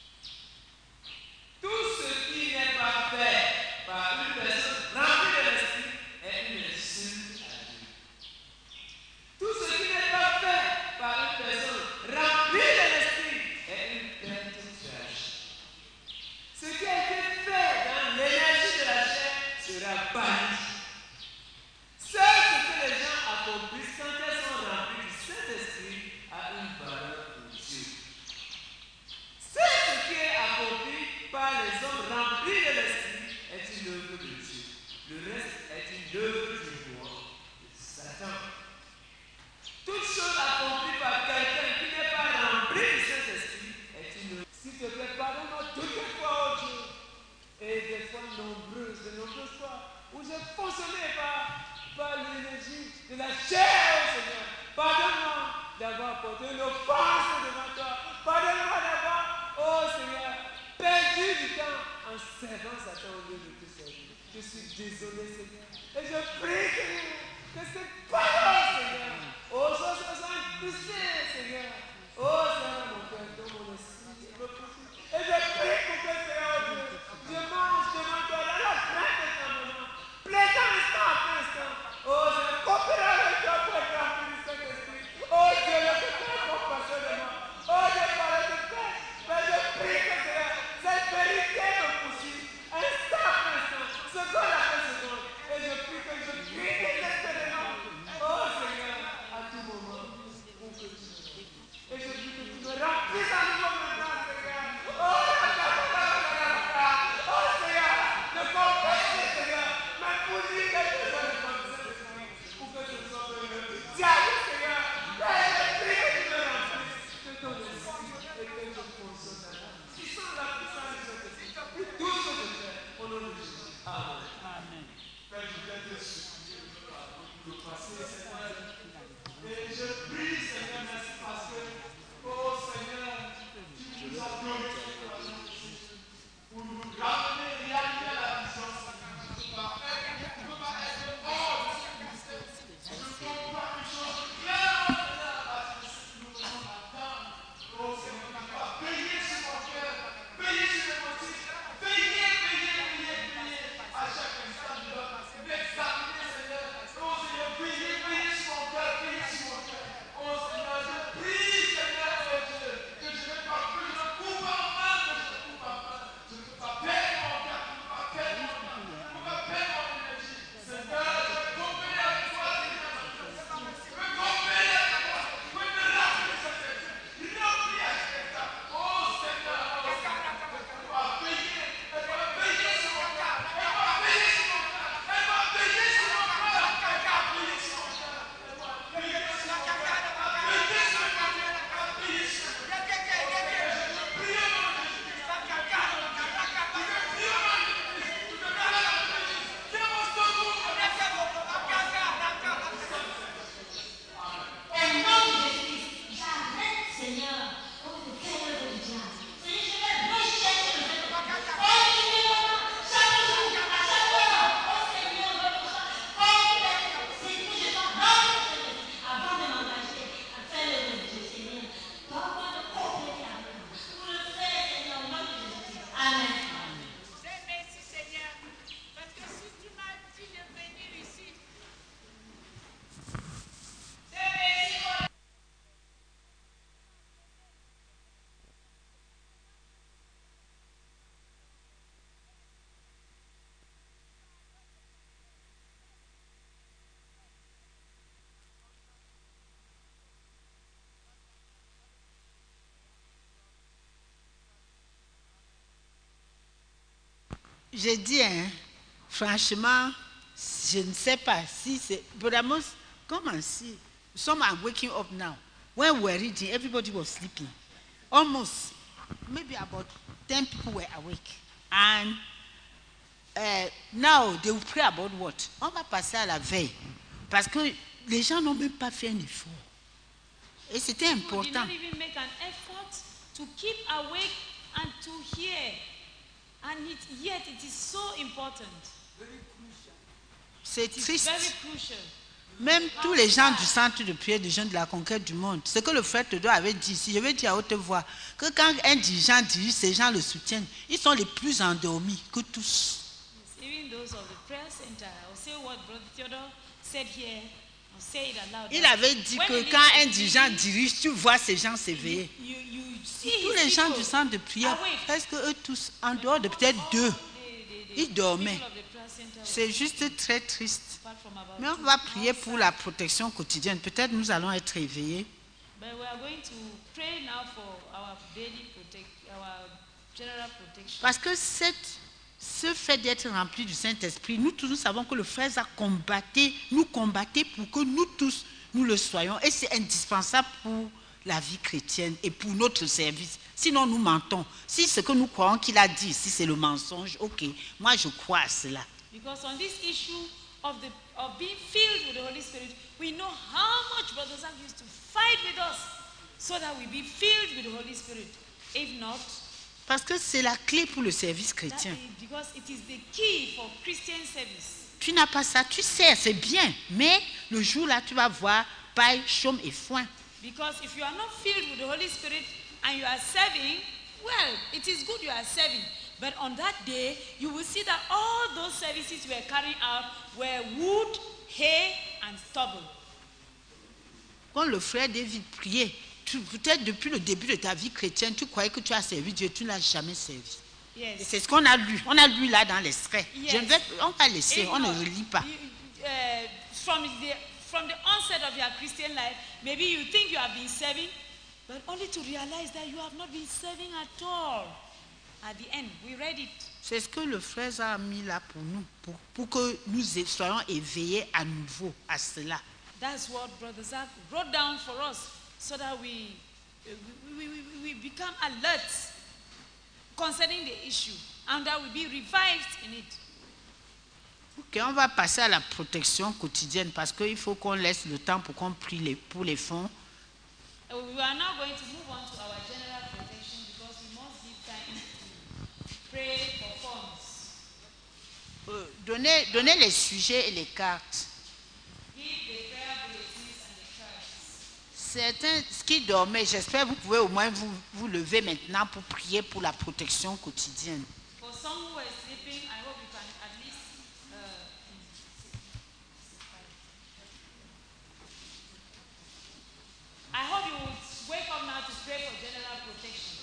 Tout ce qui n'est pas fait par une personne remplie de l'Esprit est une insulte à Dieu. Tout ce qui n'est pas fait par une personne remplie de l'Esprit est une perte d'âge. Ce qui a été fait dans l'énergie de la chair sera banni. Seul ce que les gens accomplissent quand elles sont remplies du Saint-Esprit a une valeur pour Dieu. Seul ce qui est accompli par les hommes remplis de l'Esprit est une œuvre de Dieu. Le reste est une œuvre du roi, de Satan. Toute chose accomplie par quelqu'un qui n'est pas rempli du Saint-Esprit est une œuvre. S'il te plaît, pardonne-moi toutes les fois, oh Dieu, et des fois nombreuses fois, où j'ai fonctionné par l'énergie de la chair, oh Seigneur. Pardonne-moi d'avoir porté une offense devant toi. Pardonne-moi d'avoir, oh Seigneur, perdu du temps en servant Satan au lieu de te servir. Je suis désolé, Seigneur. Et je prie, Seigneur, que cette parole, Seigneur, oh, soit incrustée, Seigneur. Oh, Seigneur, mon cœur, dans mon esprit, me poursuit. Et je prie pour que, Seigneur, oh Dieu, je mange devant toi dans la crainte de ton moment. Plaisant instant après instant. Oh, je coopérerai avec toi pour être rempli du Saint-Esprit. Oh, Dieu, le Seigneur, compassion de moi. Oh, je parle de toi. Mais je prie que, Seigneur, cette vérité me poursuit. Instant après instant, seconde après seconde. Et je prie que je prie désespérément. Oh, Seigneur, à tout moment, pour que tu me. Et je prie que tu me remplisses à nouveau maintenant, Seigneur. Oh, Seigneur, ne comprenez, Seigneur, mais pour dire quelque chose de comme ça, pour que je sois le diable, Seigneur. Et je prie que tu me remplisses de ton esprit et que je fonctionne à la puissance de la puissance de Saint-Esprit. Tout ce que je fais, au nom de Jésus. Amen. Père, je viens te supplier de passer cette heure. Et je prie, Seigneur, merci parce que, oh Seigneur, tu nous as donné pour nous ramener, réaliser la vision. Je ne peux pas être hors de ce système. Je comprends une chose claire, Seigneur, parce que nous devons attendre. Oh Seigneur, tu vas veiller sur mon cœur, veiller sur mes motifs, veiller à chaque instant de l'homme, m'examiner, Seigneur. Oh Seigneur, veiller sur mon cœur, veiller sur mon cœur. Oh Seigneur, je prie, Seigneur, oh Dieu, que je ne pas plus, je coupe en main, que je ne coupe en main. Je ne peux pas perdre mon cœur, je ne peux pas perdre mon temps, je ne peux pas perdre mon énergie. Seigneur, je veux coopérer avec toi, Seigneur. Je veux coopérer avec toi, je veux me remplir de cette étude. Remplis à cet état. Oh Seigneur, elle va veiller sur mon cœur, elle va veiller sur mon cœur, elle va veiller sur mon cœur, elle va veiller sur mon cœur, elle va veiller sur mon cœur, elle va veiller sur mon cœur, elle va veiller sur mon cœur. Je prie au nom de Jésus. Je prie au nom de Jésus. Je prie au nom de Jésus. Que mon secours me Au nom de Jésus, j'arrête, Seigneur, au Seigneur de diable. Seigneur, je vais rechercher le Seigneur. Oh Seigneur, chaque jour, à chaque heure, oh Seigneur, c'est que je dois rendre avant de m'engager à faire l'œuvre de Dieu, Seigneur. Donne-moi de coopérer avec moi pour le faire, Seigneur, au nom de Jésus. Amen. Merci Seigneur, parce que si tu m'as dit de venir ici, J'ai dit, franchement, je ne sais pas si c'est. But Amos, come and see. Some are waking up now. When we were reading, everybody was sleeping. Almost, maybe about 10 people were awake. And now they will pray about what? On va passer à la veille. Parce que les gens n'ont même pas fait un effort. Et c'était People did important. not even make an effort to keep awake and to hear. And yet it is so important. C'est It is triste. very crucial. Même tous les gens du centre de prière des jeunes de la conquête du monde, ce que le frère Tedo avait dit ici, je vais dire à haute voix, que quand un dirigeant dirige, ces gens le soutiennent. Ils sont les plus endormis que tous. Even those of the prayer center, I'll say what Brother Theodore said here. I'll say it aloud. Il avait dit When que the quand un leader dirigeant is dirige, tu vois ces gens s'éveiller. you see Tous his les gens people du centre de prière, awake. presque eux tous, en dehors de peut-être deux, ils dormaient. People of the prayer center C'est juste très triste. apart from about Mais on va prier pour la protection quotidienne. Peut-être nous allons être éveillés. But we are going to pray now for our our general protection. Parce que ce fait d'être rempli du Saint-Esprit, nous tous nous savons que le frère a combattu, nous combattait pour que nous tous, nous le soyons. Et c'est indispensable pour la vie chrétienne et pour notre service. Sinon, nous mentons. Si ce que nous croyons qu'il a dit, si c'est le mensonge, ok, moi je crois à cela. Because on this issue of being filled with the Holy Spirit, we know how much Brother Zach used to fight with us so that we be filled with the Holy Spirit. If not, Parce que c'est la clé pour le service that chrétien. is because it is the key for Christian service. Tu n'as pas ça, tu sais, c'est bien. Mais le jour là, tu vas voir paille, chaume et foin. Because if you are not filled with the Holy Spirit and you are serving, well, it is good you are serving. But on that day, you will see that all those services we were carrying out were wood, hay, and stubble. Quand le frère David priait, peut-être depuis le début de ta vie chrétienne, tu croyais que tu as servi Dieu, tu ne l'as jamais servi. Et Yes. c'est ce qu'on a lu. On a lu là dans l'extrait. Yes. On va laisser, If on ne not, relit pas. From the onset of your Christian life, maybe you think you have been serving, but only to realize that you have not been serving at all. At the end, we read it. C'est ce que le frère a mis là pour nous, pour que nous soyons éveillés à nouveau à cela. That's what Brother Zach wrote down for us, so that we become alert concerning the issue, and that we be revived in it. Ok, on va passer à la protection quotidienne parce qu'il faut qu'on laisse le temps pour qu'on prie pour les fonds. We are now going to move on to our general protection because we must give time to pray for funds. Donnez les sujets et les cartes. Give the prayer bulletins and the cards. Certains qui dormaient, j'espère que vous pouvez au moins vous lever maintenant pour prier pour la protection quotidienne. For some who are sleeping, I hope you can at least. I hope you will wake up now to pray for general protection.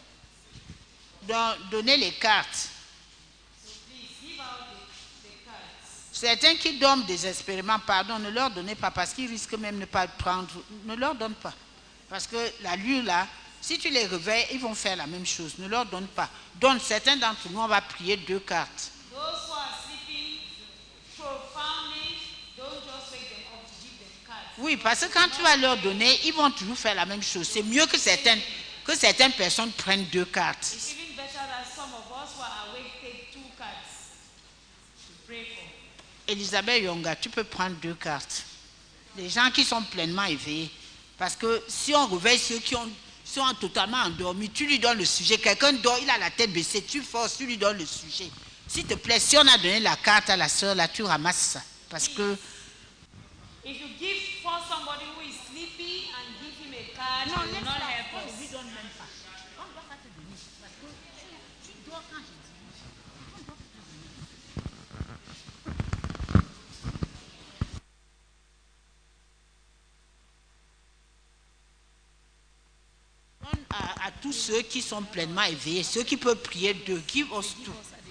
Donnez les cartes. So please give out the cards. Certains qui dorment désespérément, pardon, ne leur donnez pas parce qu'ils risquent même de ne pas prendre. Ne leur donne pas. Parce que la lure là, si tu les réveilles, ils vont faire la même chose. Ne leur donne pas. Donc certains d'entre nous, on va prier 2 cartes. Those who are sleeping profoundly, don't just wake them up to give them cards. Oui, parce que quand tu vas leur donner, ils vont toujours faire la même chose. C'est mieux que certaines personnes prennent 2 cartes. It's even better that some of us who are awake take 2 cards to pray for. Elisabeth Yonga, tu peux prendre 2 cartes. Les gens qui sont pleinement éveillés. Parce que si on réveille ceux qui sont totalement endormis, tu lui donnes le sujet. Quelqu'un dort, il a la tête baissée, tu forces, tu lui donnes le sujet. S'il te plaît, si on a donné la carte à la sœur, là, tu ramasses ça. Parce que... If you give for somebody who is sleepy and give him a card, it will not help us. lui donne même pas. On ne doit pas te donner. Parce que tu dois quand je dis. On doit pas te donner. Donne à tous ceux qui sont pleinement éveillés, ceux qui peuvent prier 2, give us 2.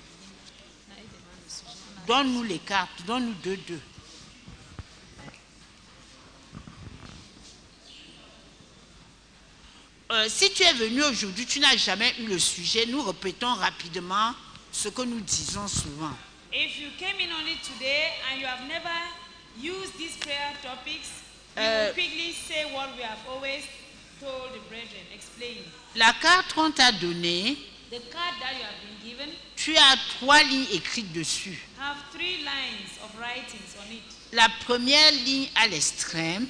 Donne-nous les cartes, donne-nous 2. Si tu es venu aujourd'hui, tu n'as jamais eu le sujet, nous répétons rapidement ce que nous disons souvent. If you came in only today and you have never used these prayer topics, we will quickly say what we have always told the brethren. Explain. La carte qu'on t'a donnée, The card that you have been given, tu as 3 lignes écrites dessus. have 3 lines of writings on it. La première ligne à l'extrême,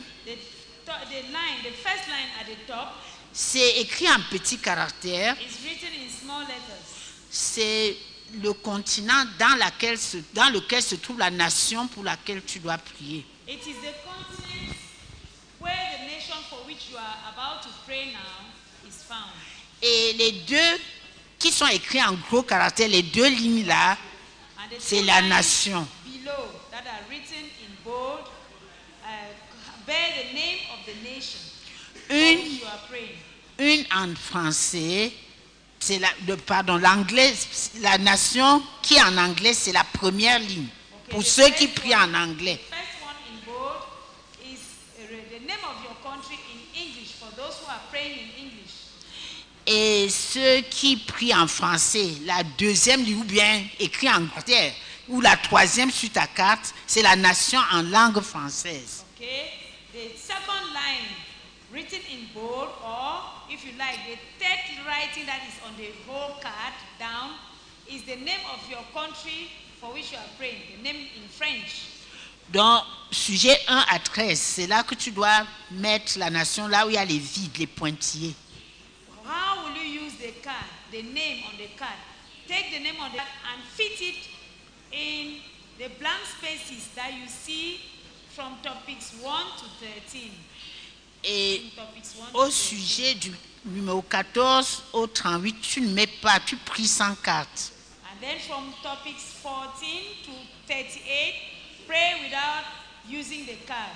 The first line at the top c'est écrit en petits caractères. is written in small letters. C'est le continent dans lequel se trouve la nation pour laquelle tu dois prier. It is the continent where the nation for which you are about to pray now is found. Et les 2 qui sont écrits en gros caractères, les 2 lignes là, And the c'est 2 la lines nation. below that are written in bold bear the name of the nation for which you are praying. Une en français, c'est l'anglais, la nation qui en anglais, c'est la première ligne. Pour ceux qui prient en anglais. The first one in bold is the name of your country in English for those who are praying in English. Et ceux qui prient en français, la deuxième ligne ou bien écrit en caractère, ou la troisième sur ta carte, c'est la nation en langue française. Okay, the second line written in bold, or if you like, the third writing that is on the whole card down is the name of your country for which you are praying, the name in French. Donc, sujet 1 à 13, c'est là que tu dois mettre la nation, là où il y a les vides, les pointillés. How will you use the card, the name on the card? Take the name on the card and fit it in the blank spaces that you see from topics 1 to 13. Et au sujet du numéro 14 au 38, tu ne mets pas, tu pries sans carte. And then from topics 14 to 38, pray without using the card.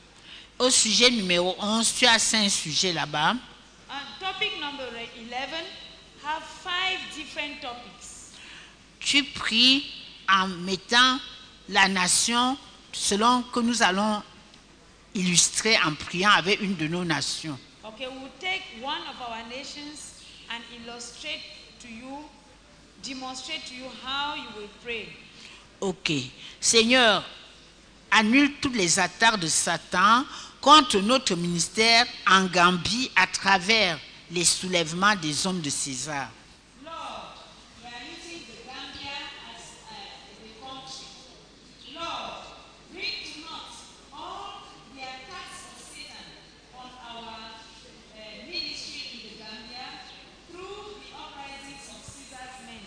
Au sujet numéro 11, tu as 5 sujets là-bas. And topic number 11 have 5 different topics. Tu pries en mettant la nation selon que nous allons illustrer en priant avec une de nos nations. Okay, we'll take one of our nations and illustrate to you, demonstrate to you how you will pray. Ok. Seigneur, annule toutes les attaques de Satan contre notre ministère en Gambie à travers les soulèvements des hommes de César. Lord, we are using the Gambia as a country. Lord, bring to naught all the attacks of Satan on our ministry in the Gambia through the uprisings of Caesar's men.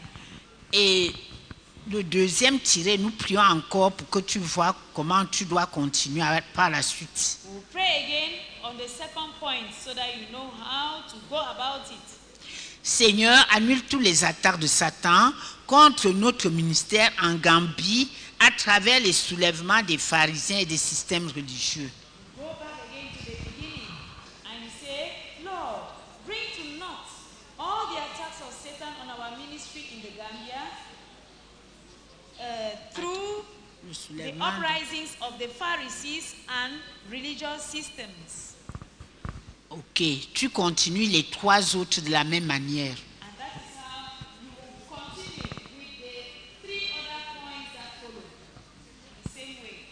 Et le deuxième tiré, nous prions encore pour que tu vois comment tu dois continuer par la suite. We'll pray again on the second point so that you know how to go about it. Seigneur, annule tous les attaques de Satan contre notre ministère en Gambie à travers les soulèvements des pharisiens et des systèmes religieux. Go back again to the beginning and say, Lord, bring to naught all the attacks of Satan on our ministry in the Gambia through the uprisings of the Pharisees and religious systems. Ok, tu continues les 3 autres de la même manière. And that is how you will continue with the 3 other points that follow. The same way.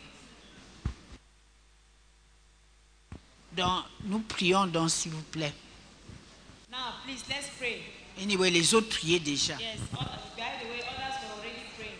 Donc, nous prions donc, s'il vous plaît. Now, please, let's pray. Anyway, les autres priaient déjà. Yes, by the way, others were already praying.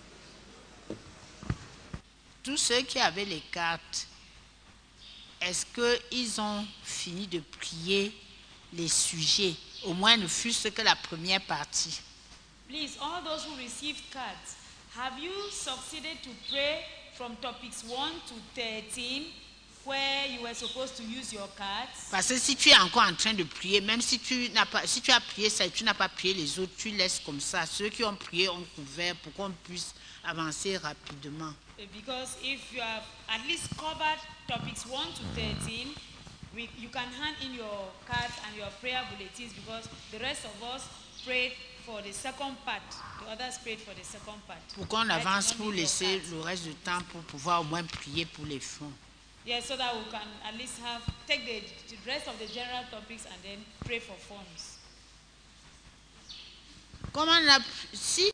Tous ceux qui avaient les cartes, est-ce qu'ils ont fini de prier les sujets, au moins ne fût-ce que la première partie? Please, all those who received cards, have you succeeded to pray from topics 1 to 13 where you were supposed to use your cards? Parce que si tu es encore en train de prier, même si tu as prié ça et tu n'as pas prié les autres, tu laisses comme ça. Ceux qui ont prié ont couvert pour qu'on puisse avancer rapidement. Because if you have at least covered topics 1 to 13, you can hand in your cards and your prayer bulletins because the rest of us prayed for the second part. The others prayed for the second part. Pour qu'on avance pour laisser le reste du temps pour pouvoir au moins prier pour les fonds. Yeah, so that we can at least take the rest of the general topics and then pray for funds. Si